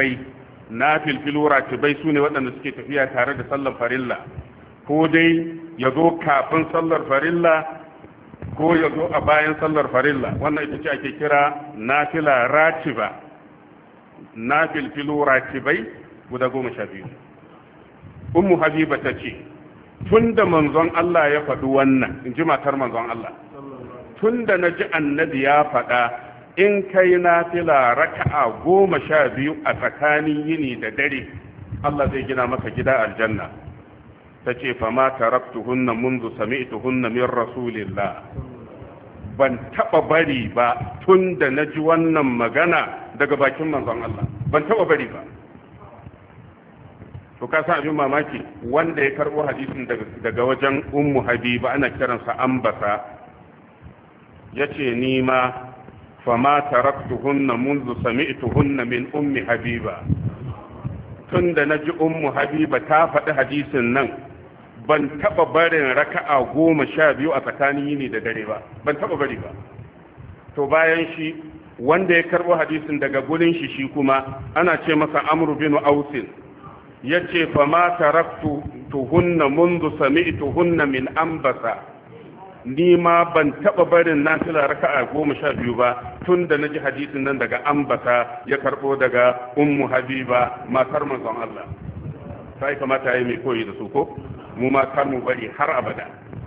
ratibai su ne waɗanda suke tafiya tare da sallar farilla ko dai ya zo kafin sallar farilla ko ya zo a bayan sallar farilla wannan ita ce ake kira nafila ratiba nafilfilu ratibai guda 12 ummu habiba ta ce tun da manzon Allah ya faɗi wannan in ji matar manzon Allah tun da na ji annabi ya faɗa in kai nafila raka'a 12 a tsakanin yini da dare Allah zai gina maka gida aljanna ta ce fa ma taraktuhunna mundu sami'tuhunna min rasulillah ban taba bari ba tun da na ji wannan magana daga bakin manzon Allah ban taba bari ba to ka san abin mamaki wanda ya karbo hadisin daga wajen ummu habiba ana kiransa ambasa yace ni ma fama taraktuhunna منذ sami'tuhunna min ummi habiba tunda naji ummu habiba ta faɗi hadisin nan ban taba barin raka'a 12 a tsakanin yini da dare ba ban taba bari ba to bayan shi wanda ya karbo hadisin daga gurin shi kuma ana ce masa amru bin ausin yace fa ma taraktu tuhunna mundu sami'tuhunna min ambasa ni ma ban taba barin nafila raka'a 12 ba tunda naji hadisin nan daga ambasa ya karbo daga ummu habiba matar manzon Allah sai kamata yayi mai koyi da su ko mu ma kar mu bari har abada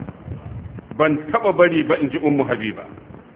ban taba bari ba inji ummu habiba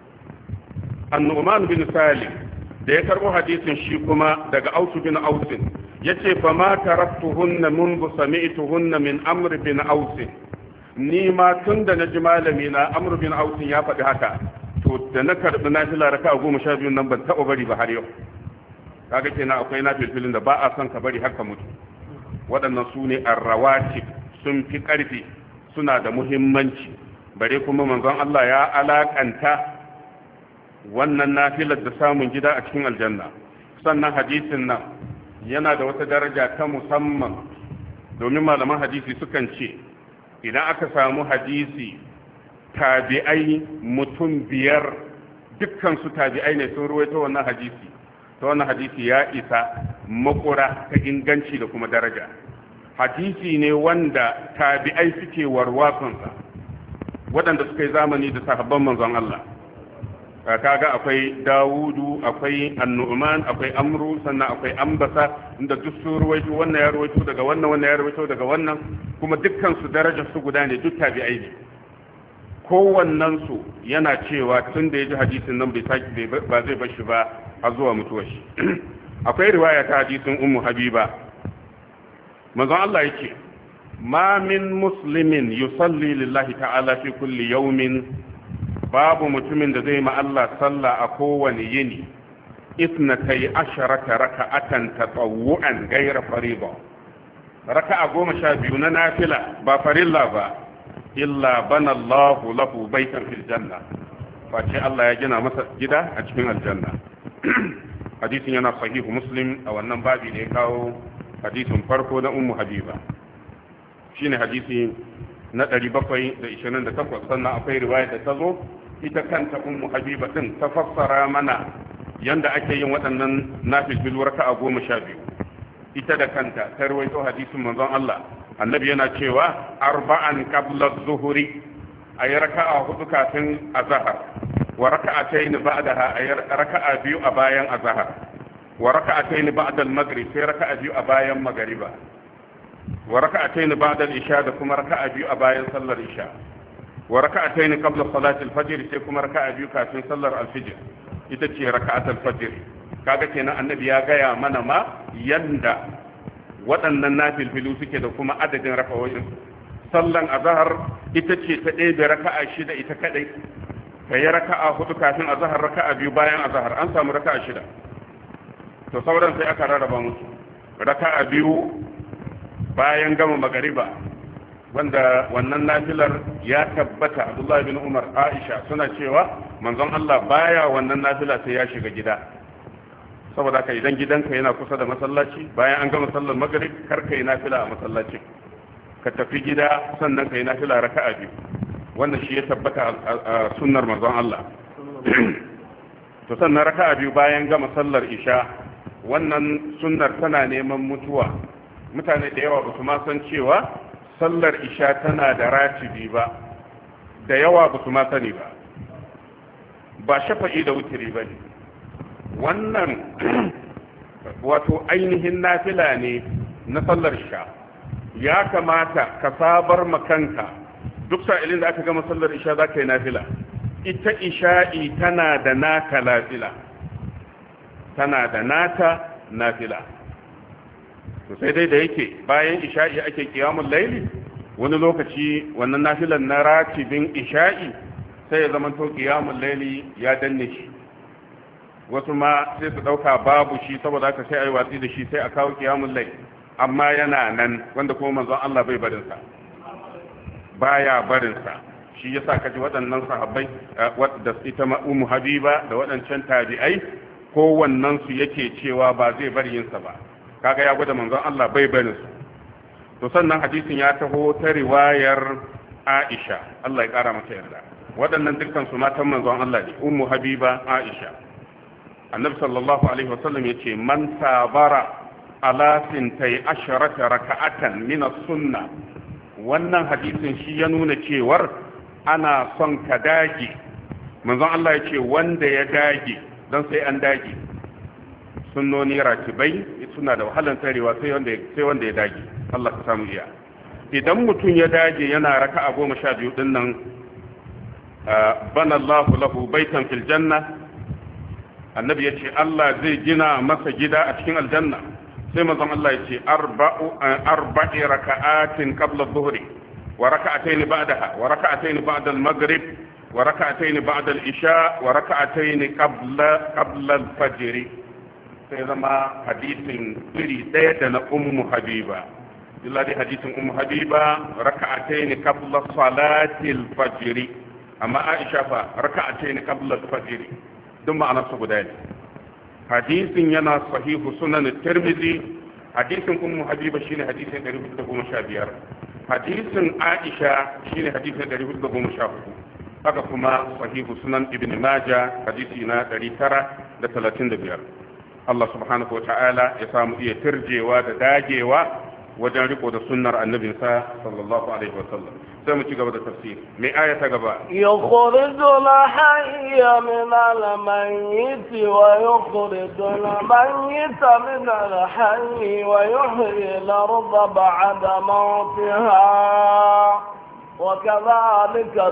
an-nu'man bin salim da ya karbo hadisin shi kuma daga ausu bin ausin yace fa ma taraktuhunna mundu sami'tuhunna min amr bin ausin ni ma tunda naji malami na amr bin ausin ya faɗi haka to da na karbi nafila raka'a 12 nan ban taba bari ba har yau kaga kenan akwai nafilin da ba a son ka bari har ka mutu waɗannan su ne arrawatib sun fi ƙarfi suna da muhimmanci bare kuma manzon Allah ya alakanta wannan nafilar da samun gida a cikin aljanna sannan hadisin nan yana da wata daraja ta musamman domin malaman hadisi sukan ce idan aka samu hadisi tabi'ai mutum 5 dukkan su tabi'ai ne sun ruwaito wannan hadisi ta wannan hadisi ya isa makura ta inganci da kuma daraja hadisi ne wanda tabi'ai suke warwatsunsa waɗanda suka yi zamani da sahabban manzon Allah kaga akwai Dawudu akwai An-Nu'man akwai Amru sannan akwai Ambasa inda duk su ruwaito wannan ya ruwaito daga wannan wannan ya ruwaito daga wannan kuma dukkan su darajar su guda ne duk tabi'ai ne kowannen su yana cewa tun da ya ji hadisin nan ba zai bar shi ba har zuwa mutuwar shi akwai riwaya ta hadisin Ummu Habiba manzon Allah yake ma min muslimin yusalli lillahi ta'ala fi kulli yawmin babu mutumin da zai ma Allah sallah a kowane yini isnatai asharata raka'atan tatawwu'an ghayra fariida raka'a 12 na nafila ba farilla ba illa bana Allahu lahu baitan fil janna face Allah ya gina masa gida a cikin aljanna hadisin yana sahihu muslim a wannan babi da ya kawo hadisin farko na ummu habiba shine hadisi na 728 sannan akwai riwaya da ta zo ita kanta ummu habiba din ta fassara mana yanda ake yin waɗannan nafilu raka'a 12 ita da kanta ta rawaito hadisin manzon Allah annabi yana cewa arba'an qabla az-zuhri ay raka'a 4 kafin azhar wa raka'atayn ba'daha ay raka'a 2 a bayan azhar wa raka'atayn ba'da al-maghrib sai raka'a 2 a bayan magriba wa raka'atayn ba'da al-isha da kuma raka'a 2 a bayan sallar isha wa raka'atayn qabla salati al-fajr sai kuma raka'a 2 kafin sallar al-fajr ita ce raka'at al-fajr kaga kenan annabi ya gaya mana ma yanda waɗannan nafilfilu suke da kuma adadin raka'o'in sallan azhar ita ce ta ɗaya da raka'a 6 ita kadai kai raka'a 4 kafin azhar raka'a 2 bayan azhar an samu raka'a 6 to sauran sai aka rarraba musu raka'a 2 bayan gama magariba wanda wannan nafilar ya tabbata Abdullah bin Umar Aisha suna cewa manzon Allah baya wannan nafila sai ya shiga gida saboda haka idan gidanka yana kusa da masallaci bayan an gama sallar maghrib kar ka yi nafila a masallacin ka tafi gida sannan ka yi nafila raka'a biyu wanda shi ya tabbata a sunnar manzon Allah to sannan raka'a biyu bayan gama sallar isha wannan sunnar tana neman mutuwa mutane da yawa ba su ma san cewa sallar isha tana da ratibi ba da yawa ba su ma sani ba shafa'i da wutiri ba ne wannan wato ainihin nafila ne na sallar isha ya kamata ka sabar makanka duk sa'ilin da aka gama sallar isha za ka yi nafila ita isha'i tana da naka nafila tana da nata nafila to sai dai da yake bayan isha'i ake qiyamul layli wani lokaci wannan nafilan na ratibin isha'i sai ya zama to qiyamul layli ya danne shi wasu ma sai su dauka babu shi saboda haka sai ayi watsi da shi sai a kawo qiyamul layli amma yana nan wanda kuma manzon Allah bai barin sa baya barin sa shi yasa kaji waɗannan sahabbai wadda ita ummu habiba da waɗancan tabi'ai kowannen su yake cewa ba zai bari yin sa ba kaga ya gwada manzon Allah bai barin su to sannan hadisin ya taho ta riwayar Aisha Allah ya kara mata yarda waɗannan dukkan su matan manzon Allah ne ummu habiba Aisha annabi sallallahu alaihi wasallam yace man sabara ala sintai asharata raka'atan min as-sunnah wannan hadisin shi ya nuna cewar ana son ka dage manzon Allah yace wanda ya dage dan sai an dage sunnoni ratibai suna da wahalan tsarewa sai wanda ya dage Allah ka samu iya idan mutum ya dage yana raka'a 12 din nan bana Allahu lahu baitan fil janna annabi yace Allah zai gina masa gida a cikin aljanna sai manzon Allah yace arba'i raka'atin qabla adh-dhuhri wa raka'atayn ba'daha wa raka'atayn ba'da al-maghrib wa raka'atayn ba'da al-isha wa raka'atayn qabla al-fajr sai zama hadisin iri ɗaya da na ummu habiba illa dai hadisin ummu habiba raka'atayn qabla salatil fajr amma aisha fa raka'atayn qabla al-fajr duk ma'anar su guda ne hadisin yana sahihu sunan tirmidhi hadisin ummu habiba shine hadisin 415 hadisin aisha shine hadisin 414 haka kuma sahihu sunan ibn majah hadisi na 935 Allah subhanahu wa ta'ala ya samu iya turjewa da dagewa wajen riko da sunnar annabinsa sallallahu alaihi wa sallam sai mu ci gaba da tafsiri mai aya ta gaba yukhrijul hayya min al-mayyit wa yukhrijul mayyita min al-hayy wa yuhyi al-ardha ba'da mawtiha wa kadhalika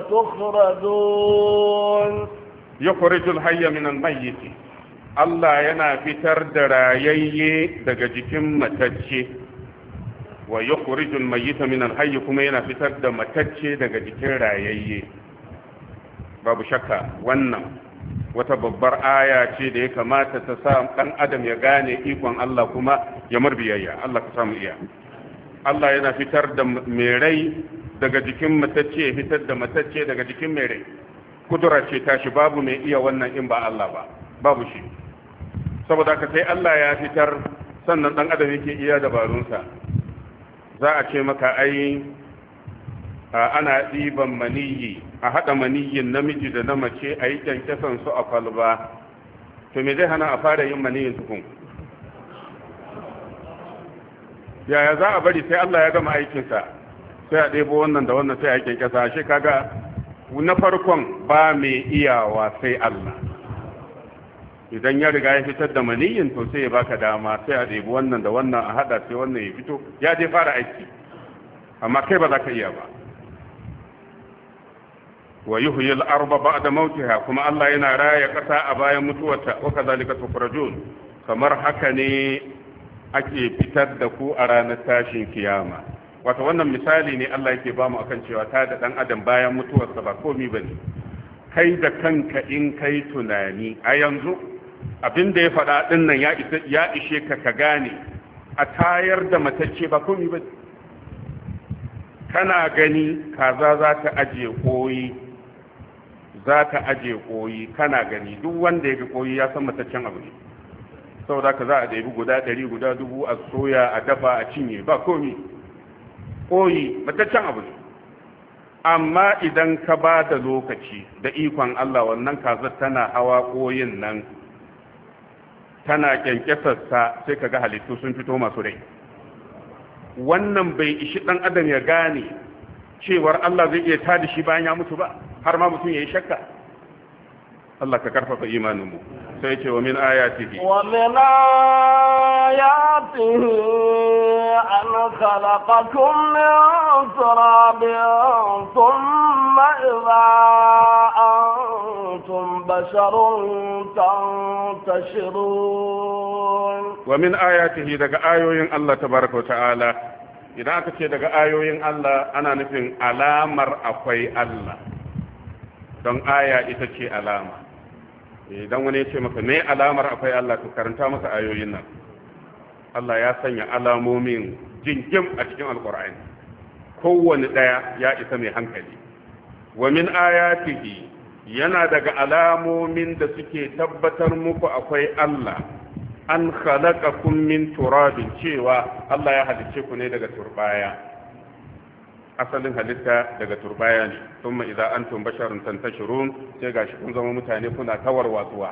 tukhrajun yukhrijul hayya min al-mayyit Allah yana fitar da rayayye daga jikin matacce wa yukhrijul mayyita min al-hayy kuma yana fitar da matacce daga jikin rayayye babu shakka wannan wata babbar aya ce da ya kamata ta sa dan adam ya gane ikon Allah kuma ya marbiyayya Allah ka samu iya Allah yana fitar da mai rai daga jikin matacce ya fitar da matacce daga jikin mai rai kudura ce tashi babu mai iya wannan in ba Allah ba babu shi saboda ka sai Allah ya fitar sannan dan adam yake iya dabarunsa za a ce maka ai ana ɗiban maniyi a haɗa maniyin namiji da na mace a yi kyankyasan su a kwalba to me zai hana a fara yin maniyin tukun yaya za a bari sai Allah ya gama aikinsa sai a ɗebo wannan da wannan sai a yi kyankyasa shi kaga na farkon ba mai iyawa sai Allah idan ya riga ya fitar da maniyin to sai ya baka dama sai a ɗebi wannan da wannan a haɗa sai wannan ya fito ya je fara aiki amma kai ba za ka iya ba wa yuhyi al-arba ba'da mautiha kuma Allah yana raya ƙasa a bayan mutuwarta wa kadhalika tukhrajun kamar haka ne ake fitar da ku a ranar tashin kiyama wato wannan misali ne Allah yake ba mu akan cewa ta da dan adam bayan mutuwarsa ba komai bane kai da kanka in kai tunani a yanzu abin da ya faɗa ɗin nan ya ishe ka ka gane a tayar da matacce ba komai ba kana gani kaza za ta ajiye koyi kana gani duk wanda ya ga koyi ya san mataccen abu ne saboda ka za a ɗebi guda 100 guda 1000 a soya a dafa a cinye ba komi koyi mataccen abu ne amma idan ka ba da lokaci da ikon Allah wannan kazar tana hawa koyin nan tana kyankyasarsa sai ka ga halittu sun fito masu rai wannan bai ishi ɗan adam ya gane cewar Allah zai iya tada shi bayan ya mutu ba har ma mutum ya yi shakka Allah ka karfafa imaninmu sai ce wa min ayatihi an khalaqakum min turabin thumma idha antum basharun tantashirun wa min ayatihi daga ayoyin Allah tabaraka wa ta'ala idan aka ce daga ayoyin Allah ana nufin alamar akwai Allah don aya ita ce alama idan wani ya ce maka me alamar akwai Allah to karanta masa ayoyin nan Allah ya sanya alamomin jingim a cikin alkur'ani kowanne daya ya isa mai hankali wa min ayatihi yana daga alamomin da suke tabbatar muku akwai Allah an khalaqakum min turabin cewa Allah ya halicce ku ne daga turbaya asalin halitta daga turbaya ne thumma idza antum basharun tantashirun sai gashi kun zama mutane kuna tawarwatsuwa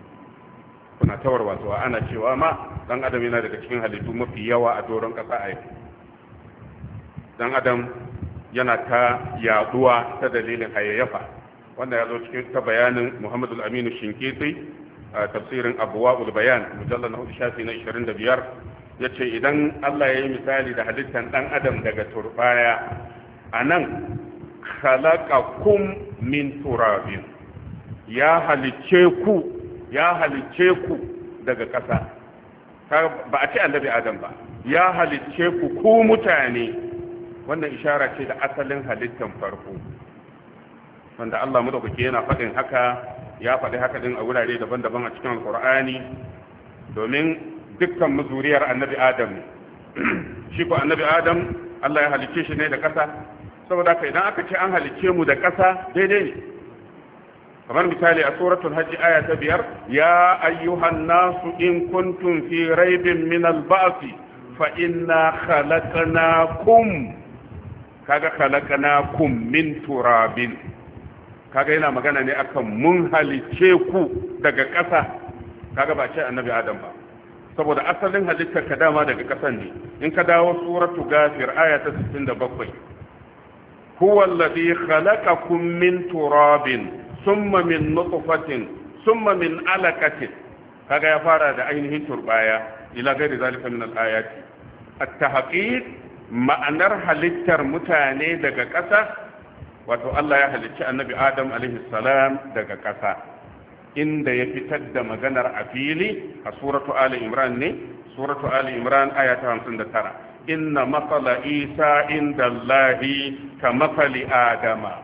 ana cewa ma dan adam yana daga cikin halittu mafi yawa a doron kasa a yau dan adam yana ta yaduwa ta dalilin hayayyafa wanda ya zo cikin ta bayanin Muhammadu al-Aminu Shinkiti a tafsirin Abwaul Bayan mujallal na 25 yace idan Allah ya yi misali da halittar dan adam daga turbaya anan khalaqakum min turabin ya halicce ku daga ƙasa ba a ce annabi adam ba ya halicce ku mutane wannan ishara ce da asalin halittar farko wanda Allah madaukake yana faɗin haka ya faɗi haka din a wurare daban-daban a cikin alkur'ani domin dukkan mu zuriyar annabi adam ne shi ko annabi adam Allah ya halicce shi ne da ƙasa saboda haka idan aka ce an halicce mu da ƙasa daidai ne kamar misali a suratul hajj aya ta 5 ya ayyuhan nasu in kuntum fi raibin min al-ba'th fa inna khalaqnakum min turabin kaga yana magana ne akan mun halice ku daga ƙasa kaga ba ce annabi adam ba saboda asalin halittar ka dama daga ƙasan ne in ka dawo suratu ghafir aya ta 67 huwa alladhi khalaqakum min turabin summa min nutfatin summa min alaqatin kaga ya fara da ainihin turbaya ila gairi zalika min al-ayat at-tahqiq ma'anar halittar mutane daga ƙasa wato Allah ya halicci annabi Adam alaihi salam daga ƙasa inda ya fitar da maganar a fili a suratu Ali Imran ne suratu Ali Imran aya ta 59 inna masala Isa indallahi ka masali Adama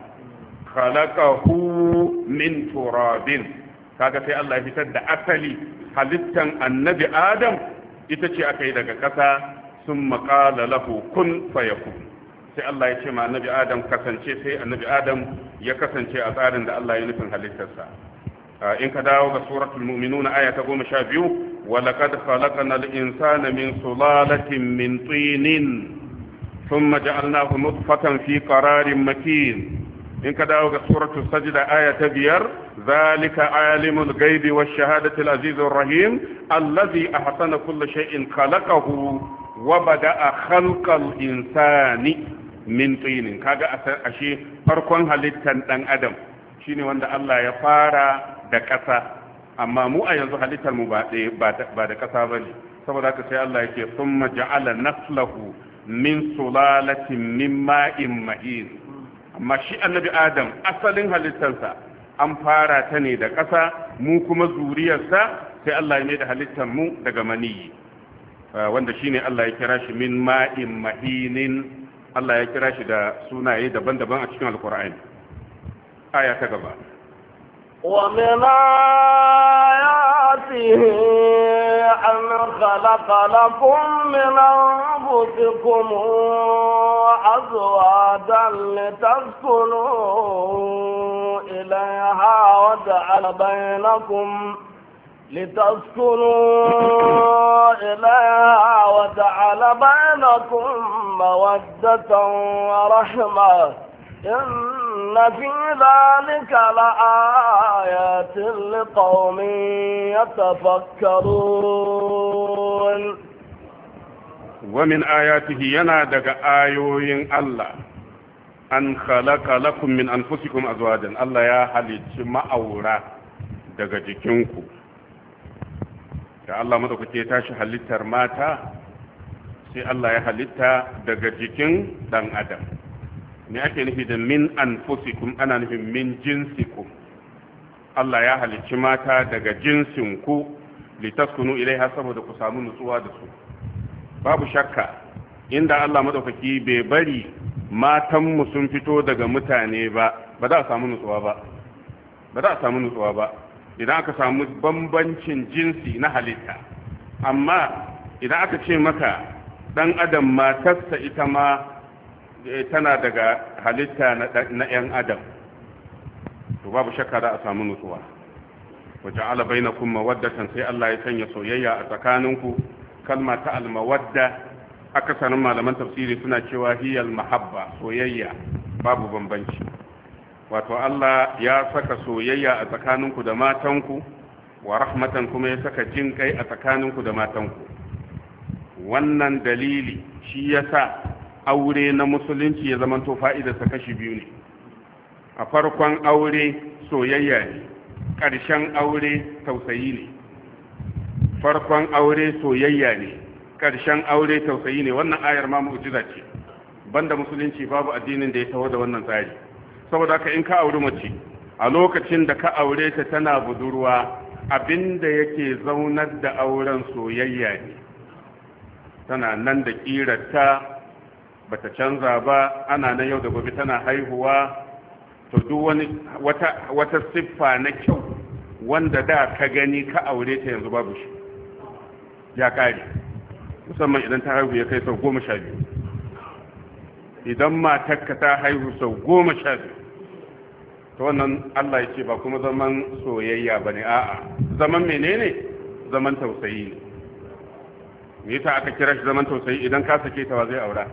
khalaqahu min turabin kaga sai Allah ya fitar da asali halittan annabi Adam ita ce aka yi daga ƙasa sun maƙala lahu kun fayakun sai Allah ya ce ma annabi Adam kasance sai annabi Adam ya kasance a tsarin da Allah ya nufin halittarsa in ka dawo ga suratul mu'minun aya ta 12 wa laqad khalaqna al-insana min sulalatin min tinin thumma ja'alnahu nutfatan fi qararin makin in ka dawo ga suratul sajda aya ta 5 zalika alimul ghaibi wash shahadati al-azizur rahim allazi ahsana kulla shay'in khalaqahu wa bada'a khalqal insani min tinin kaga ashe farkon halittar dan adam shine wanda Allah ya fara da ƙasa amma mu a yanzu halittar mu ba da ƙasa bane saboda haka sai Allah yake summa ja'ala naslahu min sulalatin min ma'in mahin amma shi annabi adam asalin halittarsa an fara ta ne da ƙasa mu kuma zuriyarsa sai Allah ya mai da halittar mu daga maniyi wanda shine Allah ya kira shi min ma'in mahinin Allah ya kira shi da sunaye daban-daban a cikin alkur'ani aya ta gaba ومن آياته أن خلق لكم من أنفسكم أزواجا لتسكنوا إليها وجعل بينكم مودة ورحمة إن في ذلك لآيات لقوم يتفكرون. ومن آياته ينادق آيوين الله أن خلق لكم من أنفسكم أزواجا. الله يا حليت ما أورا daga jikinku. Da Allah madaukake ya tashi halittar mata sai Allah ya halitta daga jikin dan adam. Me ake nufi da min anfusikum? Ana nufin min jinsikum. Allah ya halicci mata daga jinsinku litaskunu ilaiha saboda ku samu nutsuwa da su. Babu shakka inda Allah madaukaki bai bari matanmu sun fito daga mutane ba za a samu nutsuwa ba idan aka samu bambancin jinsi na halitta. amma idan aka ce maka dan adam matarsa ita ma tana daga halitta na 'yan adam, to babu shakka da a samu nutsuwa. waja'ala bainakum mawaddatan, sai Allah ya sanya soyayya a tsakaninku. kalma ta almawadda akasarin malaman tafsiri suna cewa hiyal mahabba, soyayya, babu bambanci. wato Allah ya saka soyayya a tsakaninku da matanku, wa rahmatan kuma ya saka jin kai a tsakaninku da matanku. wannan dalili shi yasa aure na musulunci ya zamanto fa'idarsa kashi biyu ne. a farkon aure soyayya ne, ƙarshen aure tausayi ne. farkon aure soyayya ne, ƙarshen aure tausayi ne. wannan ayar ma mu'jiza ce, banda musulunci babu addinin da ya taho da wannan tsari. saboda haka in ka auri mace a lokacin da ka aure ta tana budurwa, abinda yake zaunar da auren soyayya ne. tana nan da kirarta bata canza ba, ana nan yau da gobe tana haihuwa. to duk wani wata siffa na kyau wanda da ka gani ka aure ta yanzu babu shi, ya kare. musamman idan ta haihu ya kai sau 12. idan matarka ta haihu sau 12, to wannan Allah ya ce ba kuma zaman soyayya ba ne, a'a zaman menene? zaman tausayi ne. me yasa aka kira shi zaman tausayi? idan ka sake ta wa zai aura?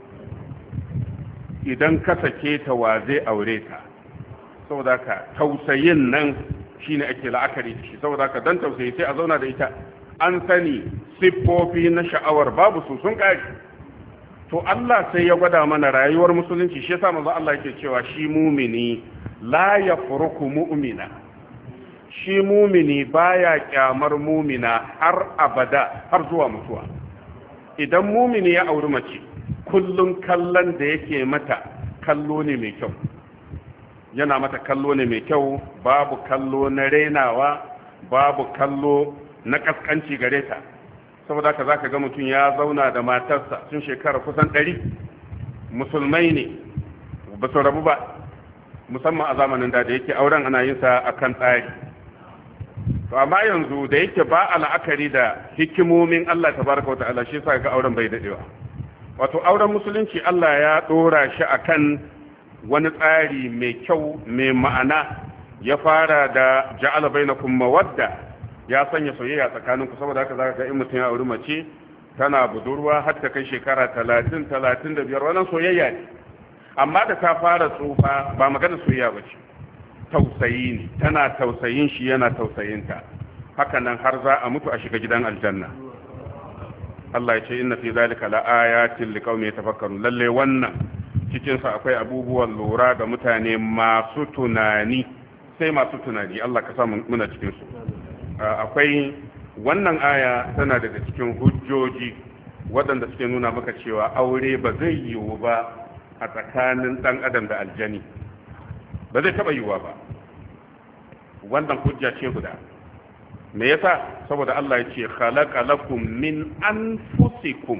idan ka sake ta wa zai aure ta? saboda ka tausayin nan shine ake la'akari da shi. saboda ka dan tausayi sai a zauna da ita. an sani siffofi na sha'awar babu su, sun kare. to Allah sai ya gwada mana rayuwar musulunci. shi yasa manzo Allah yake cewa shi mumini la yafruku mu'mina, shi mumini baya kyamar mumina har abada, har zuwa mutuwa. idan mumini ya auri mace, kullum kallon da yake mata kallo ne mai kyau, yana mata kallo ne mai kyau, babu kallo na rainawa, babu kallo na kaskanci gare ta. saboda haka zaka ga mutum ya zauna da matarsa sun shekara kusan 100, musulmai ne, ba su rabu ba, musamman a zamanin da yake auren ana yin sa akan tsari. to amma yanzu da yake ba a la'akari da hikimomin Allah tabaraka wa ta'ala, shi yasa ga auren bai dadewa. wato auren musulunci Allah ya dora shi akan wani tsari mai kyau mai ma'ana. ya fara da ja'ala bainakum mawadda, ya sanya soyayya tsakaninku. saboda haka zaka ga in mutum ya auri mace tana budurwa har ta kai shekara 30 35, wannan soyayya ne. amma da ta fara tsufa ba magana soyayya ba ce, tausayi ne. tana tausayin shi, yana tausayinta. haka nan har za a mutu a shiga gidan aljanna. Allah ya ce inna fi zalika la ayatin liqaumin yatafakkarun. lalle wannan cikin sa akwai abubuwan lura ga mutane masu tunani, sai masu tunani. Allah ka sa muna cikin su. akwai wannan aya tana daga cikin hujjoji waɗanda suke nuna maka cewa aure ba zai yiwu ba a tsakanin ɗan adam da aljani, ba zai taɓa yiwuwa ba. wannan hujja ce guda. me yasa? saboda Allah ya ce khalaqa lakum min anfusikum.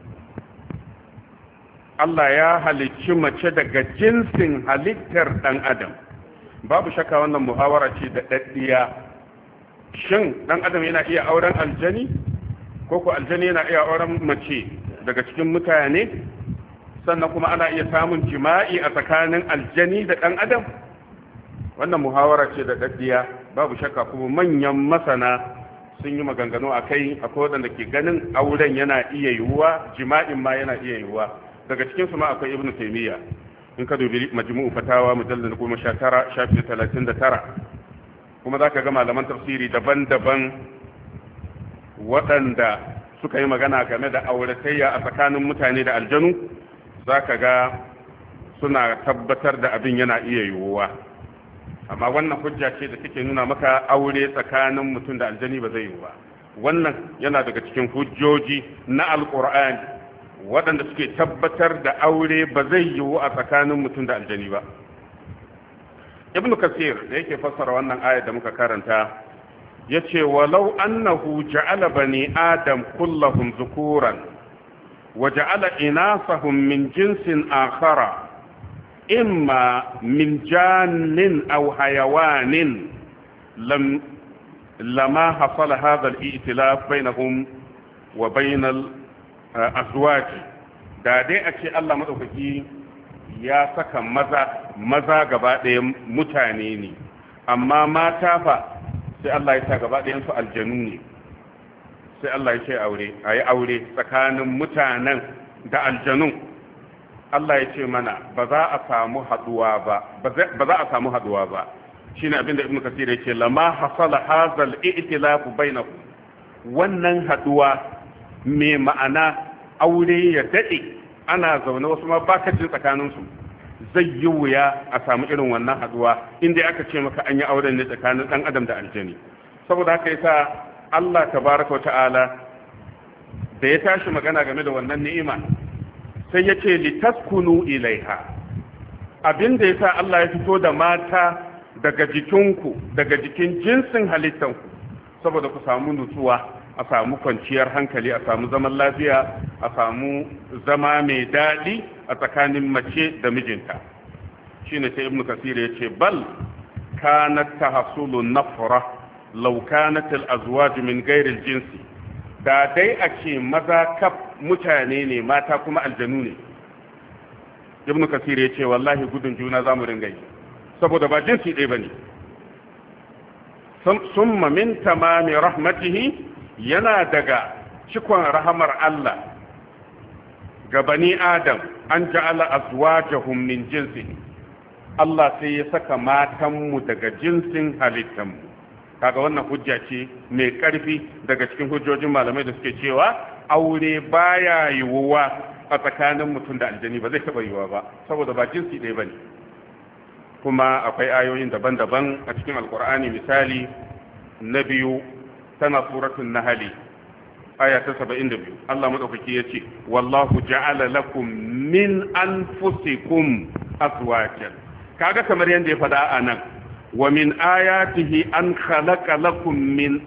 Allah ya halicci mace daga jinsin halittar ɗan adam. babu shakka wannan muhawara ce da daddiya. shin ɗan adam yana iya auren aljani, ko ko aljani yana iya auren mace daga cikin mutane? sannan kuma ana iya samun jima'i a tsakanin aljani da ɗan adam. Wannan muhawara ce da daddiya, babu shakka kuma manyan masana sun yi maganganu a kai. Akwai waɗanda ke ganin auren yana iya yiwuwa, jima'in ma yana iya yiwuwa. Daga cikinsu ma akwai Ibn Taymiyyah, in ka dubi majmu'u fatawa mujallal 19 shafi 39, kuma za ka ga malaman tafsiri daban-daban waɗanda suka yi magana game da auratayya a tsakanin mutane da aljanu. Za ka ga suna tabbatar da abin yana iya yiwuwa, amma wannan hujja ce da take nuna maka aure tsakanin mutum da aljani ba zai yiwu ba. Wannan yana daga cikin hujjoji na alkur'ani waɗanda suke tabbatar da aure ba zai yiwu a tsakanin mutum da aljani ba. Ibn Kasir da yake fassara wannan ayar da muka karanta yace walau annahu ja'ala bani adam kullahum zukuran wa ja'ala inasahum min jinsin akhara imma min jannin aw hayawanin lama hasala hadha al-i'tilaf bainahum wa bainal azwaj. da dai a ce Allah madaukaki ya saka maza gaba ɗaya mutane ne, amma mata fa sai Allah ya sa gaba ɗayan su aljanu ne. Sai Allah ya ce a yi aure tsakanin mutanen da aljanun. Allah ya ce mana ba za a samu haduwa ba shine abinda Ibn Kathir ya ce lama hasala hazal i'tilaf bainakum. wannan haduwa mai ma'ana aure ya dade ana zaune wasu ma baka jin tsakaninsu, zai yi wuya a samu irin wannan haduwa inda aka ce maka an yi auren ne tsakanin dan adam da aljani. Saboda haka yasa Allah tabaraka wa ta'ala da ya tashi magana game da wannan ni'ima sai ya ce litaskunu ilaiha. Abinda yasa Allah ya fito da mata daga jikinku, daga jikin jinsin halittanku, saboda ku samu nutsuwa, a samu kwanciyar hankali, a samu zaman lafiya, a samu zama mai daɗi a tsakanin mace da mijinta. Shine sai Ibn Kathir ya ce bal kanat tahsulu nafra law kanat al-azwaj min ghairi al-jinsi. Da dai a ce maza kaf mutane ne, mata kuma aljanu ne. Ibn Kathir ya ce wallahi gudun juna zamu ringa yi, saboda ba jinsi ɗaya bane. Summa min tamami rahmatihi, yana daga cikon rahamar Allah ga bani Adam an ja'ala azwajahum min jinsihi. Allah sai ya saka matanmu daga jinsin halittanmu. Kaga wannan hujja ce mai ƙarfi daga cikin hujjojin malamai da suke cewa aure baya yiwuwa a tsakanin mutum da aljani, ba zai taɓa yiwuwa ba, saboda ba jinsi ɗaya bane. Kuma akwai ayoyin daban-daban a cikin alkur'ani. Misali na biyu tana suratul nahl aya ta 72. Allah madaukaki yace wallahu ja'ala lakum min anfusikum azwajan. Kaga kamar yanda ya fada anan, wa min ayatihi an khalaqa lakum min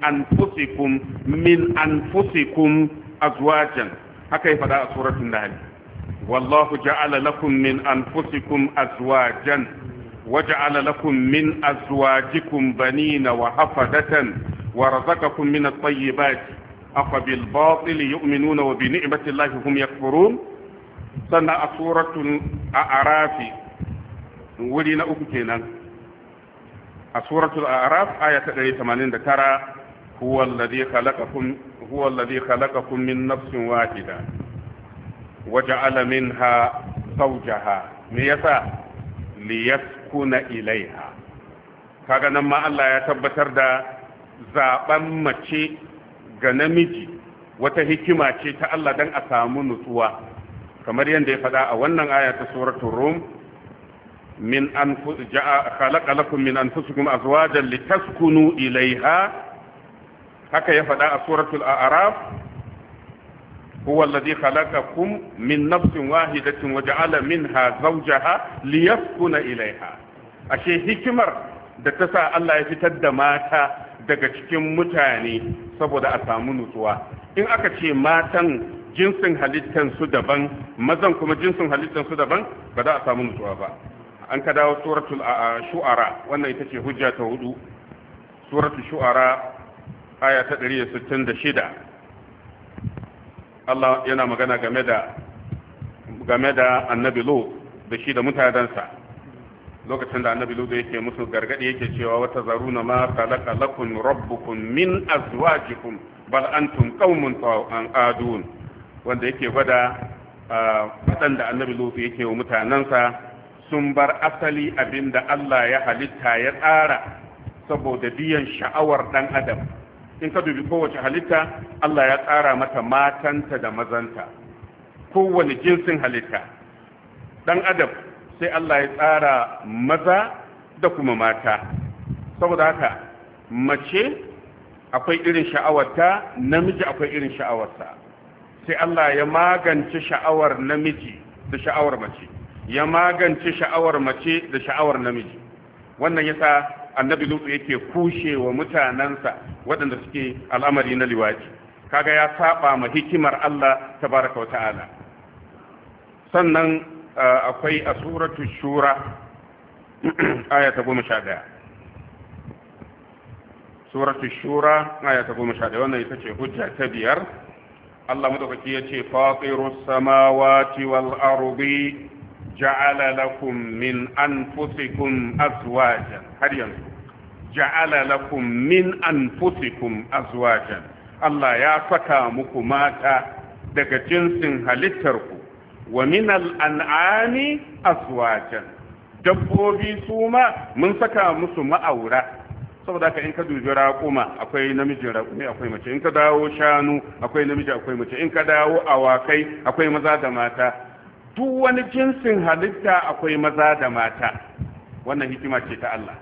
anfusikum azwajan. Haka ya fada a suratul nahl, wallahu ja'ala lakum min anfusikum azwajan وجعل لكم من أزواجكم بنين وحفدة ورزقكم من الطيبات أفبالباطل يؤمنون وبنعمة الله هم يكفرون. سنة سورة الأعراف ولنا أكتنا سورة الأعراف آية 80 ذكر هو الذي خلقكم من نفس واحدة وجعل منها زوجها ميسا liyaskuna ilaiha. Kaga nan ma Allah ya tabbatar da zaben mace ga namiji wata hikima ce ta Allah dan a samu nutsuwa, kamar yadda ya faɗa a wannan aya ta suratul rum, min khalaqa lakum min anfusikum azwajan litaskunu ilaiha. Haka ya faɗa a suratul a'raf, هو الذي خلقكم من نفس واحدة وجعل منها زوجها ليسكن إليها. ashe hikimar da ta sa Allah ya fitar da mata daga cikin mutane saboda a samu nutsuwa. In aka ce matan jinsin halittan su daban, mazan kuma jinsin halittan su daban, ba za a samu nutsuwa ba. An ka dawo suratul shu'ara, wannan ita ce hujja ta hudu. Suratul shu'ara aya ta 166. Allah yana magana game da game da annabi Lut da shi da mutanensa lokacin da annabi Lut yake musu gargadi yake cewa wata zaruna ma khalaqa lakum rabbukum min azwajikum bal antum qaumun adun wanda yake gwada fadan da annabi Lut yake wa mutanensa sun bar asali abinda Allah ya halitta ya tsara saboda biyan sha'awar dan adam. In ka dubi kowace halitta Allah ya tsara mata matanta da mazanta, kowane jinsin halitta dan adam sai Allah ya tsara maza da kuma mata. Saboda haka mace akwai irin sha'awarta, namiji akwai irin sha'awarsa. Sai Allah ya magance sha'awar namiji da sha'awar mace, ya magance sha'awar mace da sha'awar namiji. Wannan yasa annabi Lutu yake kushe wa mutanensa waɗanda suke al'amari na liwaji, kaga ya saba ma hikimar Allah tabaraka wa ta'ala. Sannan akwai a suratul shura aya ta 11, suratul shura aya ta 11, wannan ita ce hujja ta biyar. Allah madaukaki yace fatirus samawati wal ardi ja'ala lakum min anfusikum azwajan, har yanzu ja'ala lakum min anfusikum azwajan, Allah ya saka muku mata daga jinsin halittarku, wa min al'an'ami azwajan, dabbobi su ma mun saka musu ma'aura. Saboda haka in ka dubi raƙuma akwai namiji raƙumi akwai mace, in ka dawo shanu akwai namiji akwai mace, in ka dawo awakai akwai maza da mata, duk wani jinsin halitta akwai maza da mata. Wannan hikima ce ta Allah,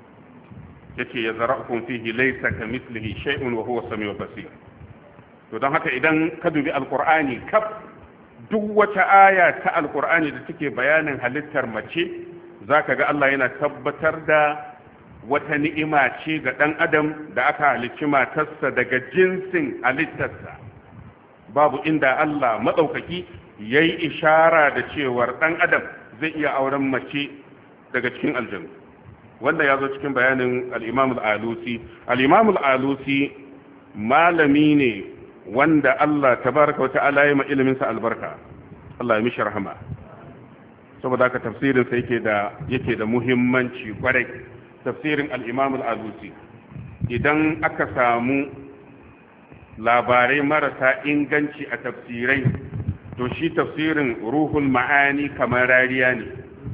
yace ya zara'ukum fihi laysa kamithlihi shay'un wa huwa samiul basir. To don haka idan ka dubi alqur'ani kaf, duk wata aya ta alqur'ani da take bayanin halittar mace zaka ga Allah yana tabbatar da wata ni'ima ce ga dan adam da aka halicci matarsa daga jinsin halittarsa. Babu inda Allah madaukaki yayi ishara da cewar dan adam zai iya auren mace daga cikin aljanna. Wanda ya zo cikin bayanin al-Imam al-Alusi. Al-Imam al-Alusi malami ne wanda Allah tabaraka wa ta'ala ya ma ilimin sa albarka, Allah ya mishi rahama. Saboda haka tafsirin sa yake da muhimmanci kwarai, tafsirin al-Imam al-Alusi. Idan aka samu labarai marasa inganci a tafsirai, to shi tafsirin Ruhul Ma'ani kamar rariya ne.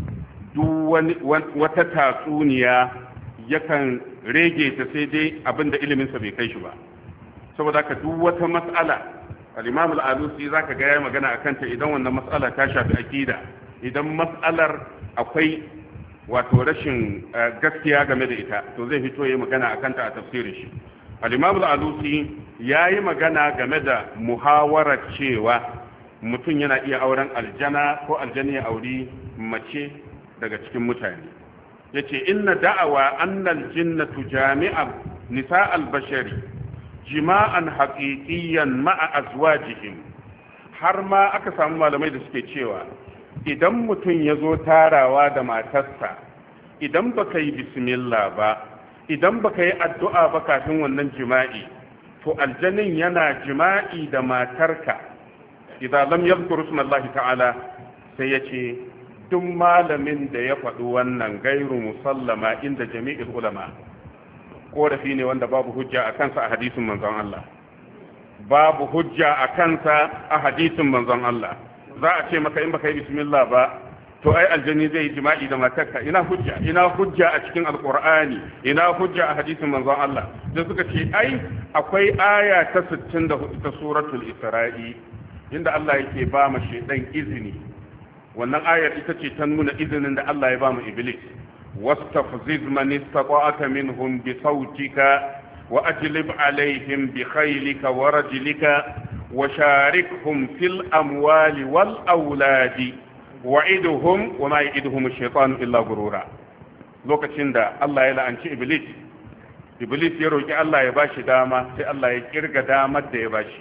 Duk wata tatsuniya yakan rege ta sai dai abinda iliminsa bai kai shi ba. Saboda haka duk wata mas'ala al-Imam al-Alusi zaka ga yayi magana akan ta idan wannan mas'ala ta shafi akida, idan mas'alar akwai wato rashin gaskiya game da ita, to zai fito yayi magana akan ta a tafsirin shi. Al-Imam al-Alusi yayi magana game da muhawarar cewa mutum yana iya auren aljana ko aljani ya auri mace daga cikin mutane. Yace inna da'awa annal jinnatu jami'a nisa al-bashari jima'an haqiqiyan ma'a azwajihim, har ma aka samu malamai da suke cewa idan mutum ya zo tarawa da matarsa, idan baka yi bismillah ba, idan baka yi addu'a ba kafin wannan jima'i, to aljanin yana jima'i da matarka. Idan lam yadhkur ismallahi ta'ala, sai yace duk malamin da ya faɗi wannan gairu musallama inda jami'ul ulama, korafi ne wanda babu hujja a kansa a hadisin manzon Allah, babu hujja a kansa a hadisin manzon Allah. Za a ce maka in baka yi bismillah ba, to ai aljani zai yi jima'i da matarka. Ina hujja a cikin alqur'ani, ina hujja a hadisin manzon Allah. Da suka ce ai akwai aya ta 64 ta suratul Isra'i inda Allah yake ba mu shedan izini. Wannan ayar ita ce ta nuna izinin da Allah ya ba mu iblis. wastafziz man istata'ta minhum bi sawtika wa ajlib alaihim bi khaylika wa rajlika wa sharikhum fil amwali wal auladi wa'iduhum wa ma ya'iduhum ash-shaytanu illa gurura. Lokacin da Allah ya la'anci iblis ya roki Allah ya bashi dama, sai Allah ya kirga damar da ya bashi.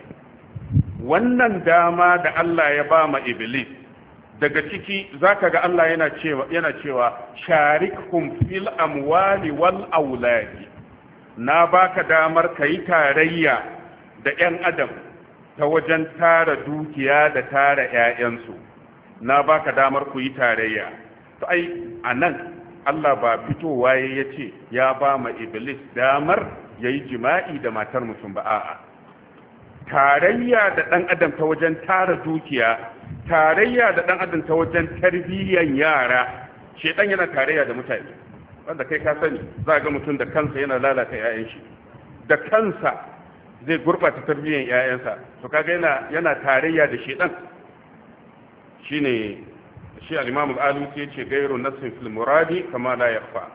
Wannan dama da Allah ya ba ma iblis, daga ciki zaka ga Allah yana cewa sharikhum fil amwali wal auladi, na baka damar kai tarayya da 'yan adam ta wajen tara dukiya da tara 'ya'yansu. na baka damar ku yi tarayya. To ai anan Allah ba fitowa ya ce ya ba ma iblis damar yayi jima'i da matar mutum ba, a'a tarayya da dan adam ta wajen tara dukiya, tarayya da dan adam ta wajen tarbiyyar yara, shedan yana tarayya da mutane wanda kai ka sani. za ga mutum da kansa yana lalata 'ya'yan shi, da kansa zai gurbata tarbiyyar 'ya'yansa, to kaga yana tarayya da shedan. shine shi al-Imam al-Alusi yace gairu nassin fil muradi kama la yakhfa.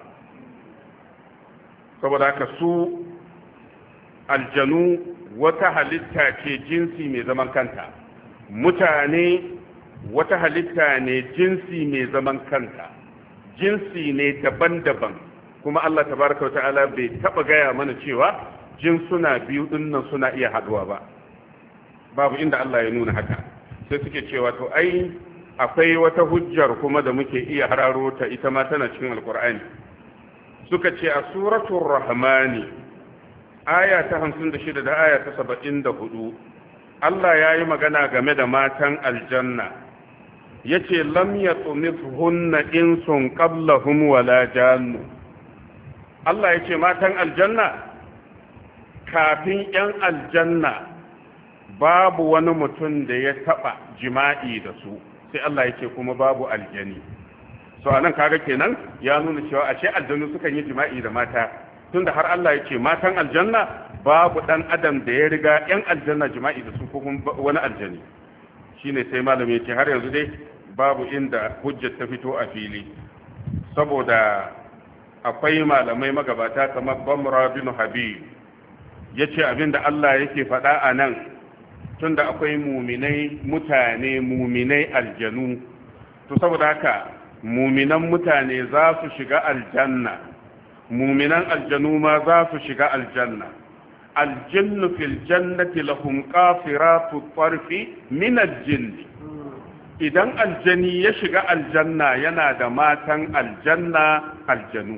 saboda haka su aljanu wata halitta ce jinsi mai zaman kanta, mutane wata halitta ne jinsi mai zaman kanta, jinsi ne daban-daban. kuma Allah tabaraka wa ta'ala bai taba gaya mana cewa jinsuna biyu dinnan suna iya haduwa ba, babu inda Allah ya nuna haka. sai suke cewa to ai akwai wata hujjar kuma da muke iya hararo ta, ita ma tana cikin alkur'ani. suka ce a suratul rahmani aya ta 56 da aya ta 74 Allah ya yi magana game da matan aljanna, yace lam yatumithunna insun qablahum wala jannu. Allah yace matan aljanna kafin yan aljanna babu wani mutum da ya taba jima'i da su, sai Allah yake kuma babu aljani. so anan kaga kenan ya nuna cewa ashe aljanu sukan yi jima'i da mata, tunda har Allah yake matan aljanna babu dan adam da ya riga yan aljanna jima'i da su ko wani aljani. shine sai malami yake har yanzu dai babu inda hujjar ta fito a fili, saboda akwai malamai magabata kamar Bamra bin Habib yace abinda Allah yake faɗa a nan, tunda akwai muminai mutane muminai aljanu, to saboda haka muminan mutane za su shiga aljanna, muminan aljanu ma za su shiga aljanna. aljinnu fil jannati lahum qafiratu tarfi min aljinn. idan aljani ya shiga aljanna yana da matan aljanna aljanu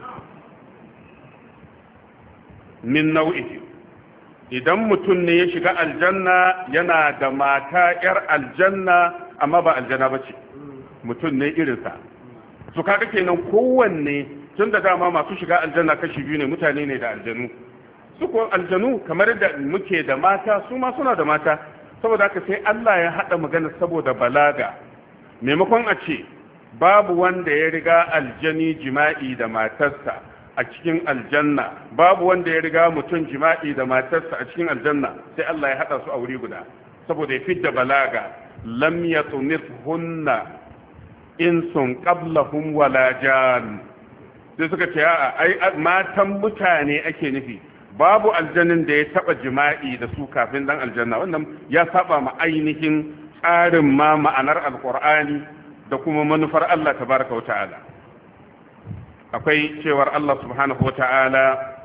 min nau'ihi. idan mutum ne ya shiga aljanna yana da mata yar aljanna amma ba aljanna ba ce, mutum ne irinsa. su kaga kenan kowanne, tun da dama masu shiga aljanna kashi biyu ne, mutane ne da aljanu. su ko aljanu kamar da muke da mata, su ma suna da mata. saboda haka sai Allah ya haɗa magana saboda balaga, maimakon a ce babu wanda ya riga aljani jima'i da matarsa a cikin aljanna, babu wanda ya riga mutum jima'i da matarsa a cikin aljanna, sai Allah ya haɗa su a wuri guda saboda ya fidda balaga. lam yatunithunna insun qablahum wala jan. sai suka ce ai matan mutane ake nufi, babu aljannin da ya taba jima'i da su kafin dan aljanna. wannan ya saba ma ainihin tsarin ma ma'anar alqur'ani da kuma manufar Allah tabaraka wa ta'ala. akwai cewar Allah subhanahu wa ta'ala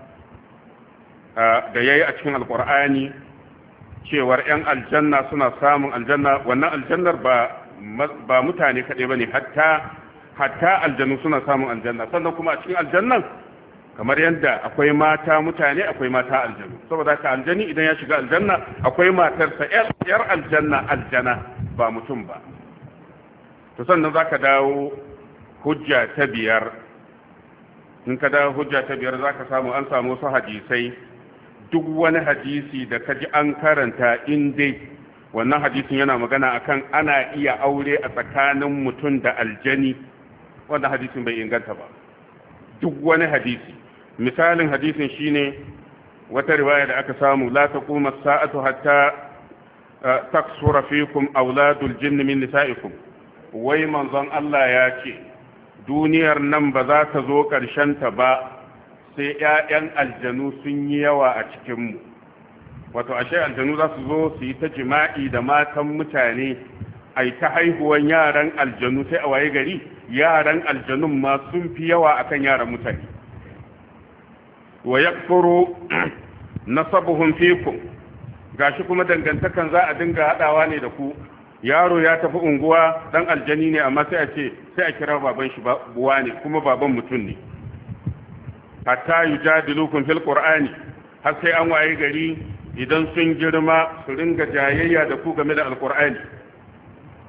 da yayi a cikin alqur'ani cewar yan aljanna suna samun aljanna. wannan aljannar ba mutane kaɗai bane, hatta aljanu suna samun aljanna. sannan kuma a cikin aljannan kamar yadda akwai mata mutane akwai mata aljanu, saboda haka aljani idan ya shiga aljanna akwai matarsa yar aljanna aljana ba mutum ba. to sannan zaka dawo hujja ta biyar. in ka dawo hujja ta biyar zaka samu an samu wasu hadisai. duk wani hadisi da ka ji an karanta in dai wannan hadisin yana magana akan ana iya aure a tsakanin mutum da aljani, wannan hadisin bai inganta ba. duk wani hadisi, misalin hadisin shine wata riwaya da aka samu, la taquma as-sa'atu hatta taksura fikum auladul jinn min nisa'ikum. wai manzon Allah ya ce duniyar nan ba za ta zo ƙarshen ta ba sai ƴaƴan aljanu sun yi yawa a cikin mu. wato ashe aljanu za su zo su yi ta jima'i da matan mutane, ai ta haihuwan yaran aljanu, sai a waye gari yaran aljanun ma sun fi yawa akan yaran mutane. wa yakfuru nasabuhum fikum, gashi kuma dangantakan za a dinga hadawa ne da ku. yaro ya tafi unguwa dan aljani ne, amma sai a kira baban shi buwa ne, kuma baban mutum ne. hatta yujadilukum fil qur'ani, har sai an waye gari idan sun girma su ringa jayayya da ku game da alqur'ani.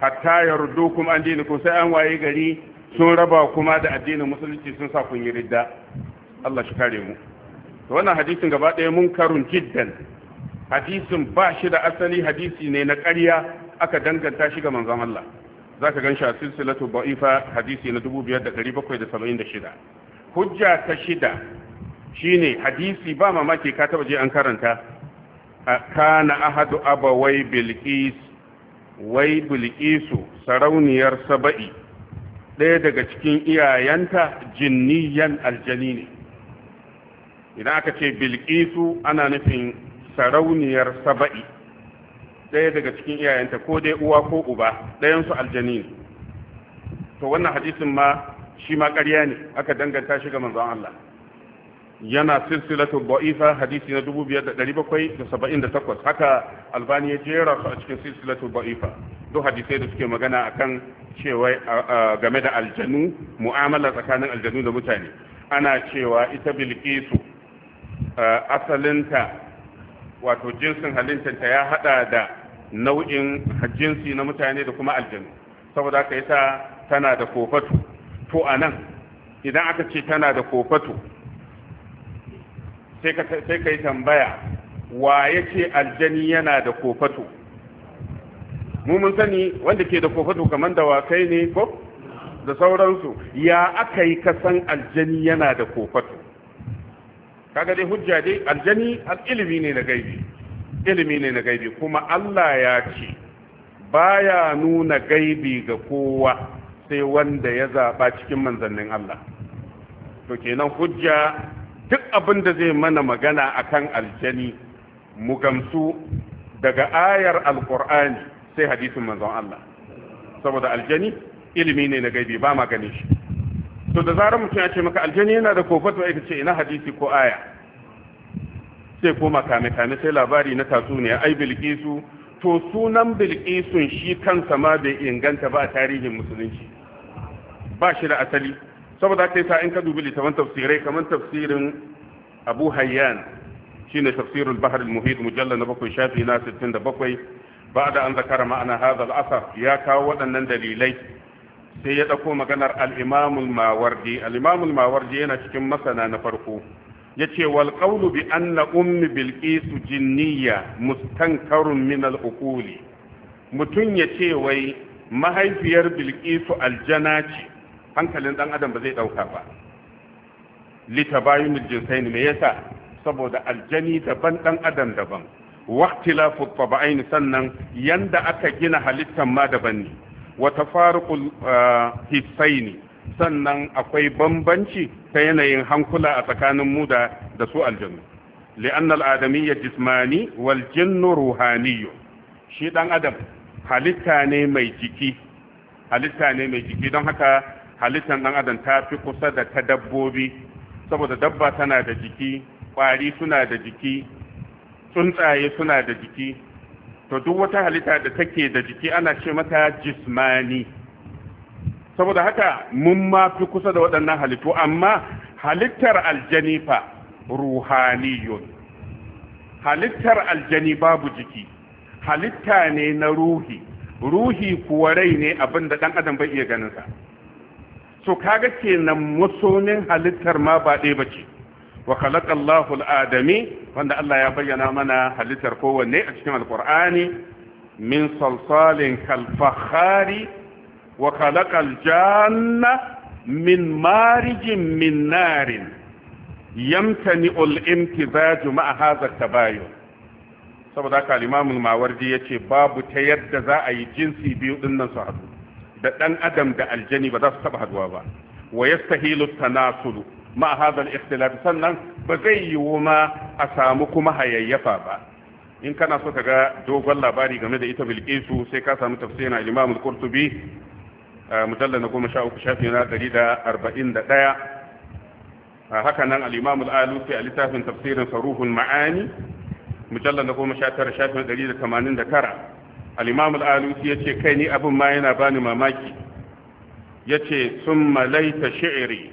hatta yardukum an dinikum, sai an waye gari sun raba kuma da addinin musulunci sun sa kun yi ridda. Allah shi kare mu. To wannan hadisin gaba ɗaya munkarun jiddan, hadisin ba shi da asali, hadisi ne na ƙarya aka danganta shi ga manzon Allah. Zaka gan shi a silsilatu da'ifa hadisi na 5776. Hujja ta shida shine hadisi ba mamaki ka taba je an karanta kana ahadu abawai bilqis, wai bilqisu sarauniyar saba'i, ɗaya daga cikin iyayenta jinniyan aljani ne. Idan aka ce bilqisu ana nufin sarauniyar saba'i, ɗaya daga cikin iyayenta ko dai uwa ko uba, ɗayansu aljani ne. To wannan hadisin ma shi ma ƙarya ne aka danganta shi ga manzon Allah. Yana silsilatu da'ifa hadisi na 5778, haka Albani ya jera su a cikin silsilatu da'ifa, duk hadisai da suke magana akan cewa game da aljanu, mu'amala tsakanin aljanu da mutane. Ana cewa ita bilqisu asalinta, wato jinsin halittanta ya hada da nau'in jinsi na mutane da kuma aljanu, saboda haka yasa tana da kofatu. To anan idan aka ce tana da kofatu, sai ka yi tambaya, wa ya ce aljani yana da kofato? Mu mun sani wanda ke da kofato kamar dawakai ne ko da sauransu. Ya aka yi kasan aljani yana da kofato? Kaga dai hujja dai, aljani ilimi ne na gaibi, ilimi ne na gaibi, kuma Allah ya ce baya nuna gaibi ga kowa sai wanda ya zaba cikin manzannin Allah. To kenan hujja, duk abin da zai mana magana akan aljani mu gamsu daga ayar alkur'ani sai hadisin manzon Allah, saboda aljani ilimi ne na gaibi, ba ma gane shi. To da zarar mutum ya ce maka aljani yana da kofato, ai ce ina hadisi ko aya, sai koma kame sai labari na tatsuniya, ai bilqisu. To sunan bilqisun shi kansa ma bai inganta ba a tarihin musulunci, ba shi da asali. Saboda kai sa in ka dubi littafin tafsirai kamar tafsirin Abu Hayyan, shine tafsirul Bahr al-Muhit mujallal na 7 shafi na 67, ba'da an zakara ma'ana hadha al-asar, ya kawo waɗannan dalilai sai ya dauko maganar al-Imam al-Mawardi. Al-Imam al-Mawardi yana cikin masana na farko, yace wal qawlu bi anna ummi bilqis jinniya mustankarun min al-uquli. Mutun yace wai mahaifiyar bilqisu aljana ce, hankalin dan adam ba zai dauka ba. Litabayunul jinsaini, me yasa? Saboda aljani daban dan adam daban, waqtilafu taba'ain, sannan yanda aka gina halittan ma daban ne, wa tafaruqul hissaini, sannan akwai bambanci ta yanayin hankula a tsakanin mu da su aljanu. li'anna al-adamiyya jismani wal jinnu ruhaniyyu. Shi dan adam halitta ne mai jiki, don haka halittar ɗan adam ta fi kusa da ta dabbobi, saboda dabba tana da jiki, ƙwari suna da jiki, tsuntsaye suna da jiki. To duk wata halitta da take da jiki ana ce mata jismani, saboda haka mun ma fi kusa da waɗannan halittu. Amma halittar aljani fa ruhaniyun, halittar aljani babu jiki, halitta ne na ruhi. Ruhi kuwa rai ne, abin da ɗan adam bai iya ganin sa. So kaga kenan musonin halittar ma ba ɗaya bace. Wa khalaqallahu al-adami, wanda Allah ya bayyana mana halittar kowanne a cikin alqur'ani, min salsalin kal fakhari wa khalaqal janna min marijin min narin yamtani'ul imtizaju ma'a hadha at-tabayun. Saboda haka Imamul Mawardi yace babu ta yadda za a yi jinsi biyu dinnan su haɗu, da ɗan adam da aljani ba za su taɓa haduwa ba. Wa yastahilu tanasulu ma hadha al-ikhtilaf, sannan ba zai yiwu ma a samu kuma hayayyafa ba. In kana so ka ga dogon labari game da ita Bilqisu, sai ka samu tafsirin Imam al-Qurtubi mujallal na 13 shafi na 141. haka nan al-Imam al-Alusi a littafin tafsirin Ruhul Ma'ani mujallal na 19 shafi na 189. al-Imam al-Alusi yace kai ni abin ma yana bani mamaki, yace summa laita shi'ri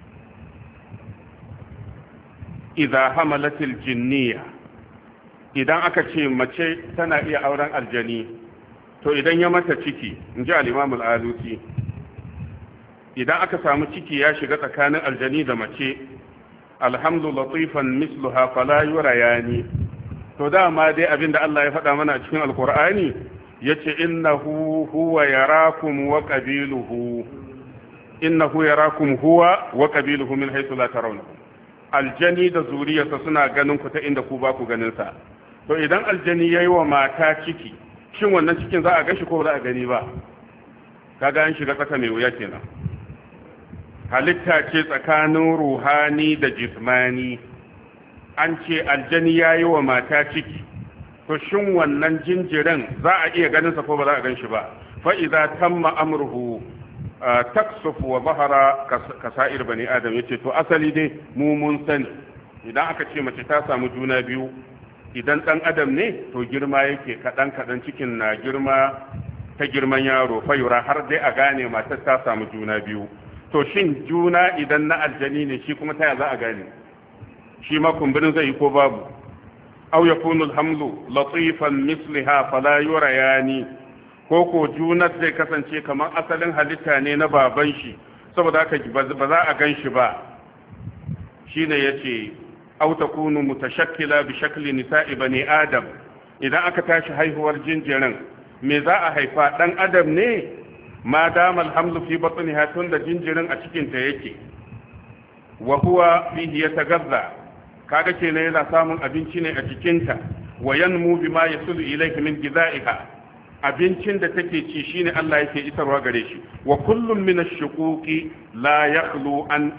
idza hamalatil jinniya. Idan aka ce mace tana iya auren aljani, to idan ya mata ciki in ji al-Imam al-Alusi idan aka samu ciki ya shiga tsakanin aljani da mace alhamdu latifan misluha fala yurayani to dama dai abinda Allah ya faɗa mana a cikin alkur'ani yace innahu huwa yarakum wa qabiluhu innahu yarakum huwa wa qabiluhu min haythu la tarawnahum aljani da zuriyarsa suna ganin ku ta inda ku ba ku ganin sa to idan aljani yayi wa mata ciki shin wannan cikin za a gashi ko ba za a gani ba kaga an shiga tsaka mai wuya kenan halitta ce tsakanin ruhani da jismani an ce aljani yayi wa mata ciki to shin wannan jinjirin za a iya ganin sa ko ba za a gan shi ba fa idza tamma amruhu taksufu wa bahara kasa'ir bani adam yace to asali dai mu mun sani idan aka ce mace ta samu juna biyu idan dan adam ne to girma yake kadan cikin na girma ta girman yaro fayura har dai a gane matar ta samu juna biyu to shin juna idan na aljani ne shi kuma ta za a gane shi ma kumburin zai yi ko babu aw yakunu alhamlu latifan misliha fala yurayani ko ko junar zai kasance kamar asalin halitta ne na baban shi saboda haka ba za a gan shi ba shine yace aw takunu mutashakkila bi shakli nisa'i bani adam idan aka tashi haihuwar jinjirin me za a haifa dan adam ne ma dama alhamlu fi batniha tun da jinjirin a cikin ta yake wa huwa fihi yatagadda kaga kenan yana samun abinci ne a cikinta wa yanmu bima yasulu ilayka min gidaiha abincin da take ci shine Allah yake isarwa gare shi wa kullum min ash-shuquqi la yakhlu an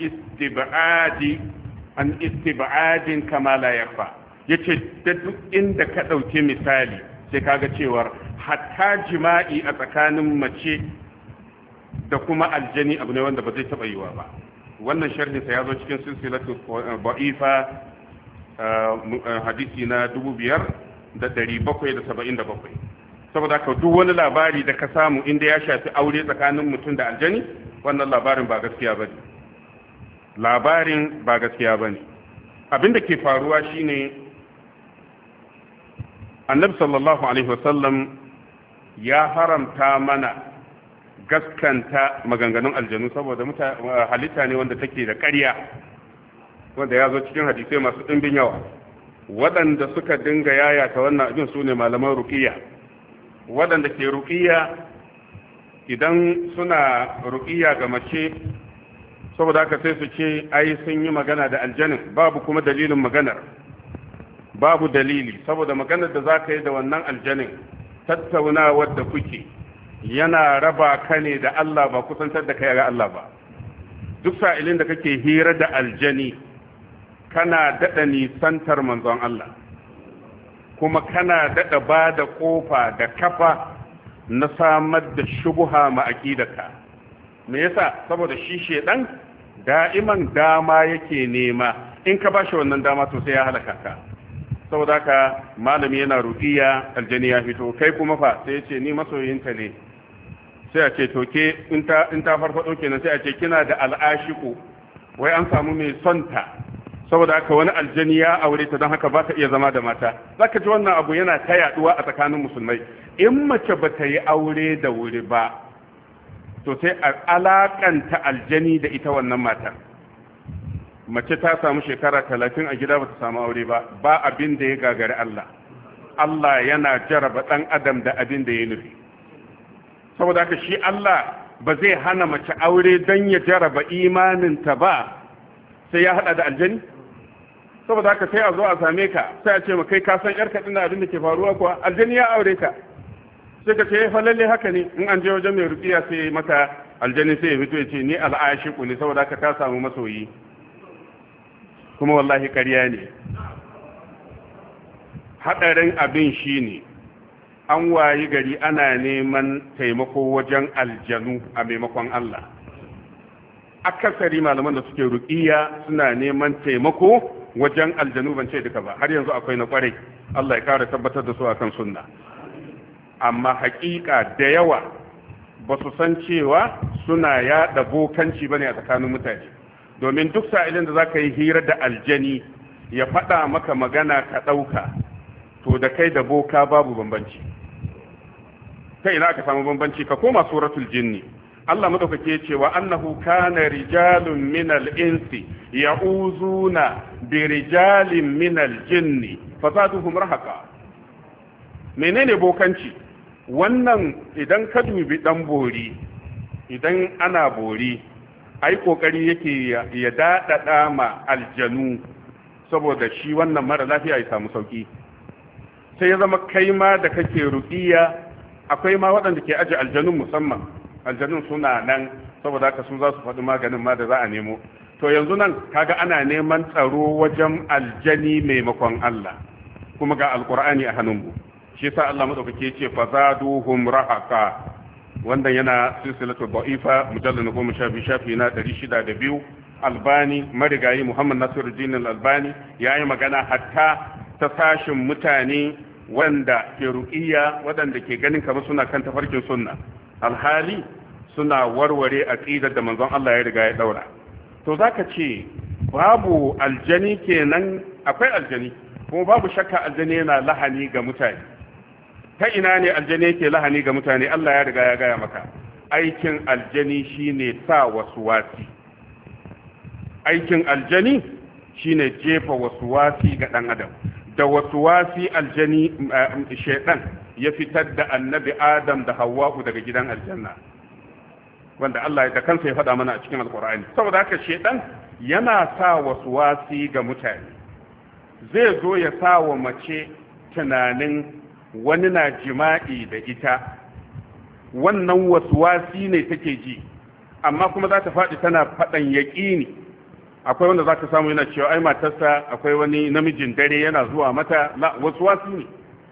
istib'adin kama la yakhfa yace da duk inda ka dauke misali sai kaga cewar hatta jima'i a tsakanin mace da kuma aljani abu ne wanda ba zai taba yiwa ba wannan sharhin sa ya zo cikin silsilatu ba'ifa hadisi na 5777 saboda ka duk wani labari da ka samu inda ya shafi aure tsakanin mutum da aljani wannan labarin ba gaskiya bane abinda ke faruwa shine annabi sallallahu alaihi wasallam ya haramta mana gaskanta maganganun aljanu saboda halitta ne wanda take da ƙarya wanda ya zo cikin hadisai masu ɗimbin yawa waɗanda suka dinga yayata wannan abin su ne malaman ruqiyya waɗanda ke ruqiyya idan suna ruqiyya ga mace saboda haka sai su ce ai sun yi magana da aljanin babu kuma dalilin maganar babu dalili saboda maganar da za ka yi da wannan aljanin tattaunawar da kuke yana raba ka ne da Allah ba kusantar da kai ga Allah ba duk sa'ilin da kake hira da aljani kana daɗa nisantar manzon Allah kuma kana daɗa ba da ƙofa da kafa na samar da shubuha ma aqidarka me yasa saboda shi shedan da'iman dama yake nema in ka bashi wannan dama to sai ya halaka ka saboda haka malami yana ruqiya aljani ya fito kai kuma fa sai ya ce ni masoyinta ne sai a ce to ke in ta farfado kenan sai a ce kina da al'ashiku wai an samu mai son ta saboda haka wani aljani ya aure ta don haka ba ta iya zama da mata zaka ji wannan abu yana ta yaduwa a tsakanin musulmai in mace ba ta yi aure da wuri ba to sai a alakanta aljani da ita wannan matar mace ta samu shekara 30 a gida ba ta samu aure ba abin da ya gagari Allah yana jaraba dan adam da abin da ya nufi saboda haka shi Allah ba zai hana mace aure don ya jaraba imaninta ba sai ya hada da aljani saboda haka sai a zo a same ka sai a ce ma kai ka san yarka din abin da ke faruwa kuwa aljani ya aure ka sai ka ce fa lalle haka ne in an je wajen mai ruqiya sai mata aljani sai ya fito ya ce ni al'ashiqu ne saboda haka ta samu masoyi kuma wallahi ƙarya ne hadarin abin shine an wayi gari ana neman taimako wajen aljanu a maimakon Allah akasari malaman da suke ruqiya suna neman taimako wajen aljanu ban ce duka ba har yanzu akwai na kwarai Allah ya kare tabbatar da su akan sunna amma hakika da yawa ba su san cewa suna yada bokanci bane a tsakanin mutane domin duk sa'ilin da zaka yi hira da aljani ya faɗa maka magana ka ɗauka to da kai da boka babu bambanci ta ina aka samu bambanci ka koma suratul jinni Allah madaukake ya ce wa annahu kana rijalun minal insi ya'uzuna bi rijalin minal jinni fazaduhum rahaqa. Menene bokanci? Wannan idan ka dubi dan bori, idan ana bori ai kokari yake ya dadada ma aljanu saboda shi wannan mara lafiya ya samu sauki, sai ya zama kai ma da kake ruqiya akwai ma waɗanda ke aje aljanun musamman, aljanun suna nan saboda haka su za su faɗi maganin ma da za a nemo. To yanzu nan kaga ana neman tsaro wajen aljani maimakon Allah, kuma ga alqur'ani a hannunmu. Shi yasa Allah madaukake ce fazaduhum rahaqa, wanda yana silsilatu da'ifa mujallal 12 shafi na 602. Albani marigayi Muhammad Nasiruddin Albani yayi magana hatta ta sashin mutane wanda ke ruqiyya wadanda ke ganin kamar suna kan tafarkin sunna, alhali suna warware aqidar da manzon Allah ya riga ya daura. To zaka ce babu aljani kenan? Akwai aljani, kuma babu shakka aljani yana lahani ga mutane. Ta ina ne aljani yake lahani ga mutane? Allah ya riga ya gaya maka, aikin aljani shine sa waswasi. Aikin aljani shine jefa waswasi ga dan adam. Da waswasi aljani shaytan ya fitar da annabi Adam da Hawwa daga gidan aljanna, wanda Allah da kansa ya faɗa mana a cikin alkur'ani. Saboda haka shaytan yana sa waswasi ga mutane. Zai zo ya sa wa mace tunanin wani na jima'i da ita, wannan waswasi ne take ji, amma kuma za ta faɗi tana faɗan yaƙini. Akwai wanda za ka samu yana cewa ai matarsa akwai wani namijin dare yana zuwa mata. La, waswasi ne.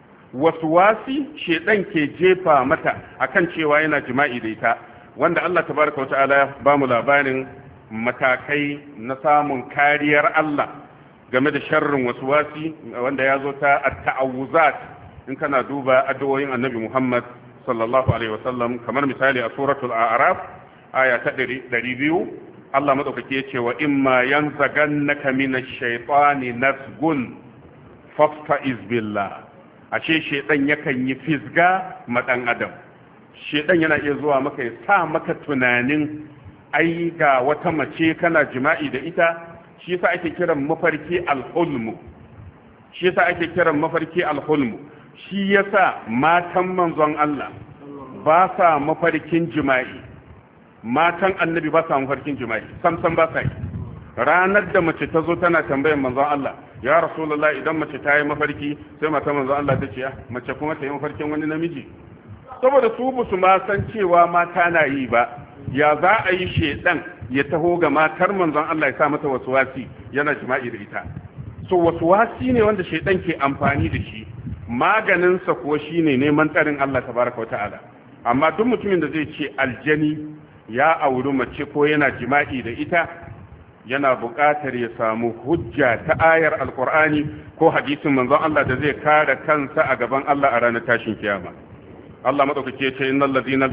Waswasi shedan ke jefa mata akan cewa yana jima'i da ita, wanda Allah tabaraka wa ta'ala ba mu labarin matakai na samun kariyar Allah game da sharrin waswasi, wanda ya zo ta at-ta'awuzat. In kana duba addu'o'in Annabi Muhammad sallallahu alaihi wasallam, kamar misali a suratul a'raf aya ta 200, Allah madaukake yace wa imma yanzagannaka minash shaitani nasgun fasta'iz billah. Ashe shedan yakan yi fisga ma dan adam. Shedan yana iya zuwa maka ya sa maka tunanin ai ga wata mace kana jima'i da ita. Shi yasa ake kiran mafarki al-hulmu. Shi yasa ake kiran mafarki al-hulmu. Shi yasa matan manzon Allah ba sa mafarkin jima'i. Matan annabi ba sa mafarkin jima'i, samsam ba sa yi. Ranar da mace ta zo tana tambayar manzon Allah, ya Rasulullah, idan mace ta yi mafarki, sai matan manzon Allah ta ce, mace kuma ta yi mafarkin wani namiji. Saboda su ba su ma san cewa mata na yi ba, ya za a yi shedan ya taho ga matar manzon Allah ya sa mata waswasi yana jima'i da ita. So waswasi ne wanda shedan ke amfani da shi, maganinsa kuwa shine neman tsarin Allah tabaraka wa ta'ala. Amma duk mutumin da zai ce aljani ya auri mace ko yana jima'i da ita, yana buƙatar ya samu hujja ta ayar alkur'ani ko hadisin manzon Allah da zai kare kansa a gaban Allah a ranar tashin kiyama. Allah madaukake ce innal ladzina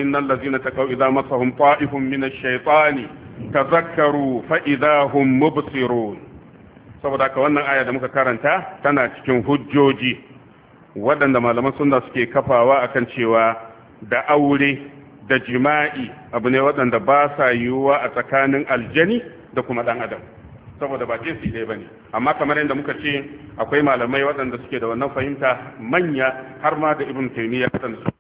taqaw idza massahum ta'ifun minash shaitani tadhakkaru fa idza hum mubsirun. Saboda haka wannan aya da muka karanta tana cikin hujjoji waɗanda malaman sunna suke kafawa akan cewa da aure da jima'i abu ne waɗanda ba sa yiwuwa a tsakanin aljani da kuma ɗan adam, saboda ba jinsi ɗaya ba ne. Amma kamar yadda muka ce akwai malamai waɗanda suke da wannan fahimta manya, har ma da ibn taymiya waɗanda su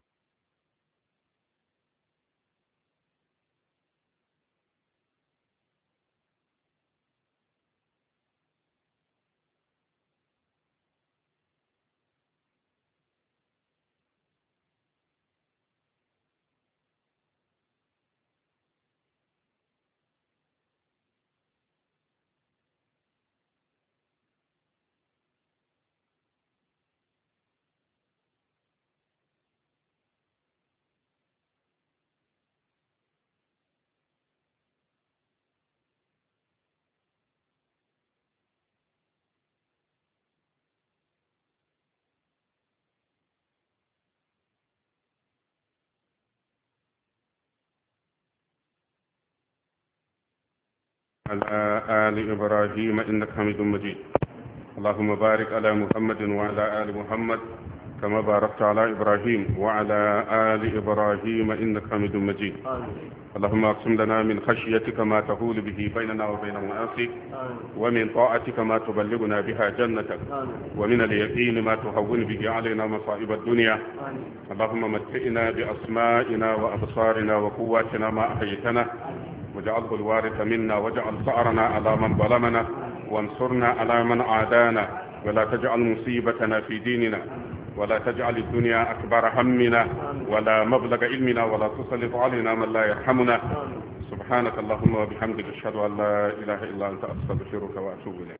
على آل إبراهيم إنك حميد مجيد. اللهم بارك على محمد وعلى آل محمد كما باركت على إبراهيم وعلى آل إبراهيم إنك حميد مجيد. اللهم اقسم لنا من خشيتك ما تهول به بيننا وبين معاصيك، ومن طاعتك ما تبلغنا بها جنتك، ومن اليقين ما تهون به علينا مصائب الدنيا. اللهم متئنا بأسمائنا وأبصارنا وقواتنا ما أحيتنا، واجعله الوارث منا، واجعل ثأرنا على من ظلمنا، وانصرنا على من عادانا، ولا تجعل مصيبتنا في ديننا، ولا تجعل الدنيا أكبر همنا ولا مبلغ علمنا، ولا تسلط علينا من لا يرحمنا. سبحانك اللهم وبحمدك أشهد أن لا إله إلا أنت أستغفرك وأتوب إليك.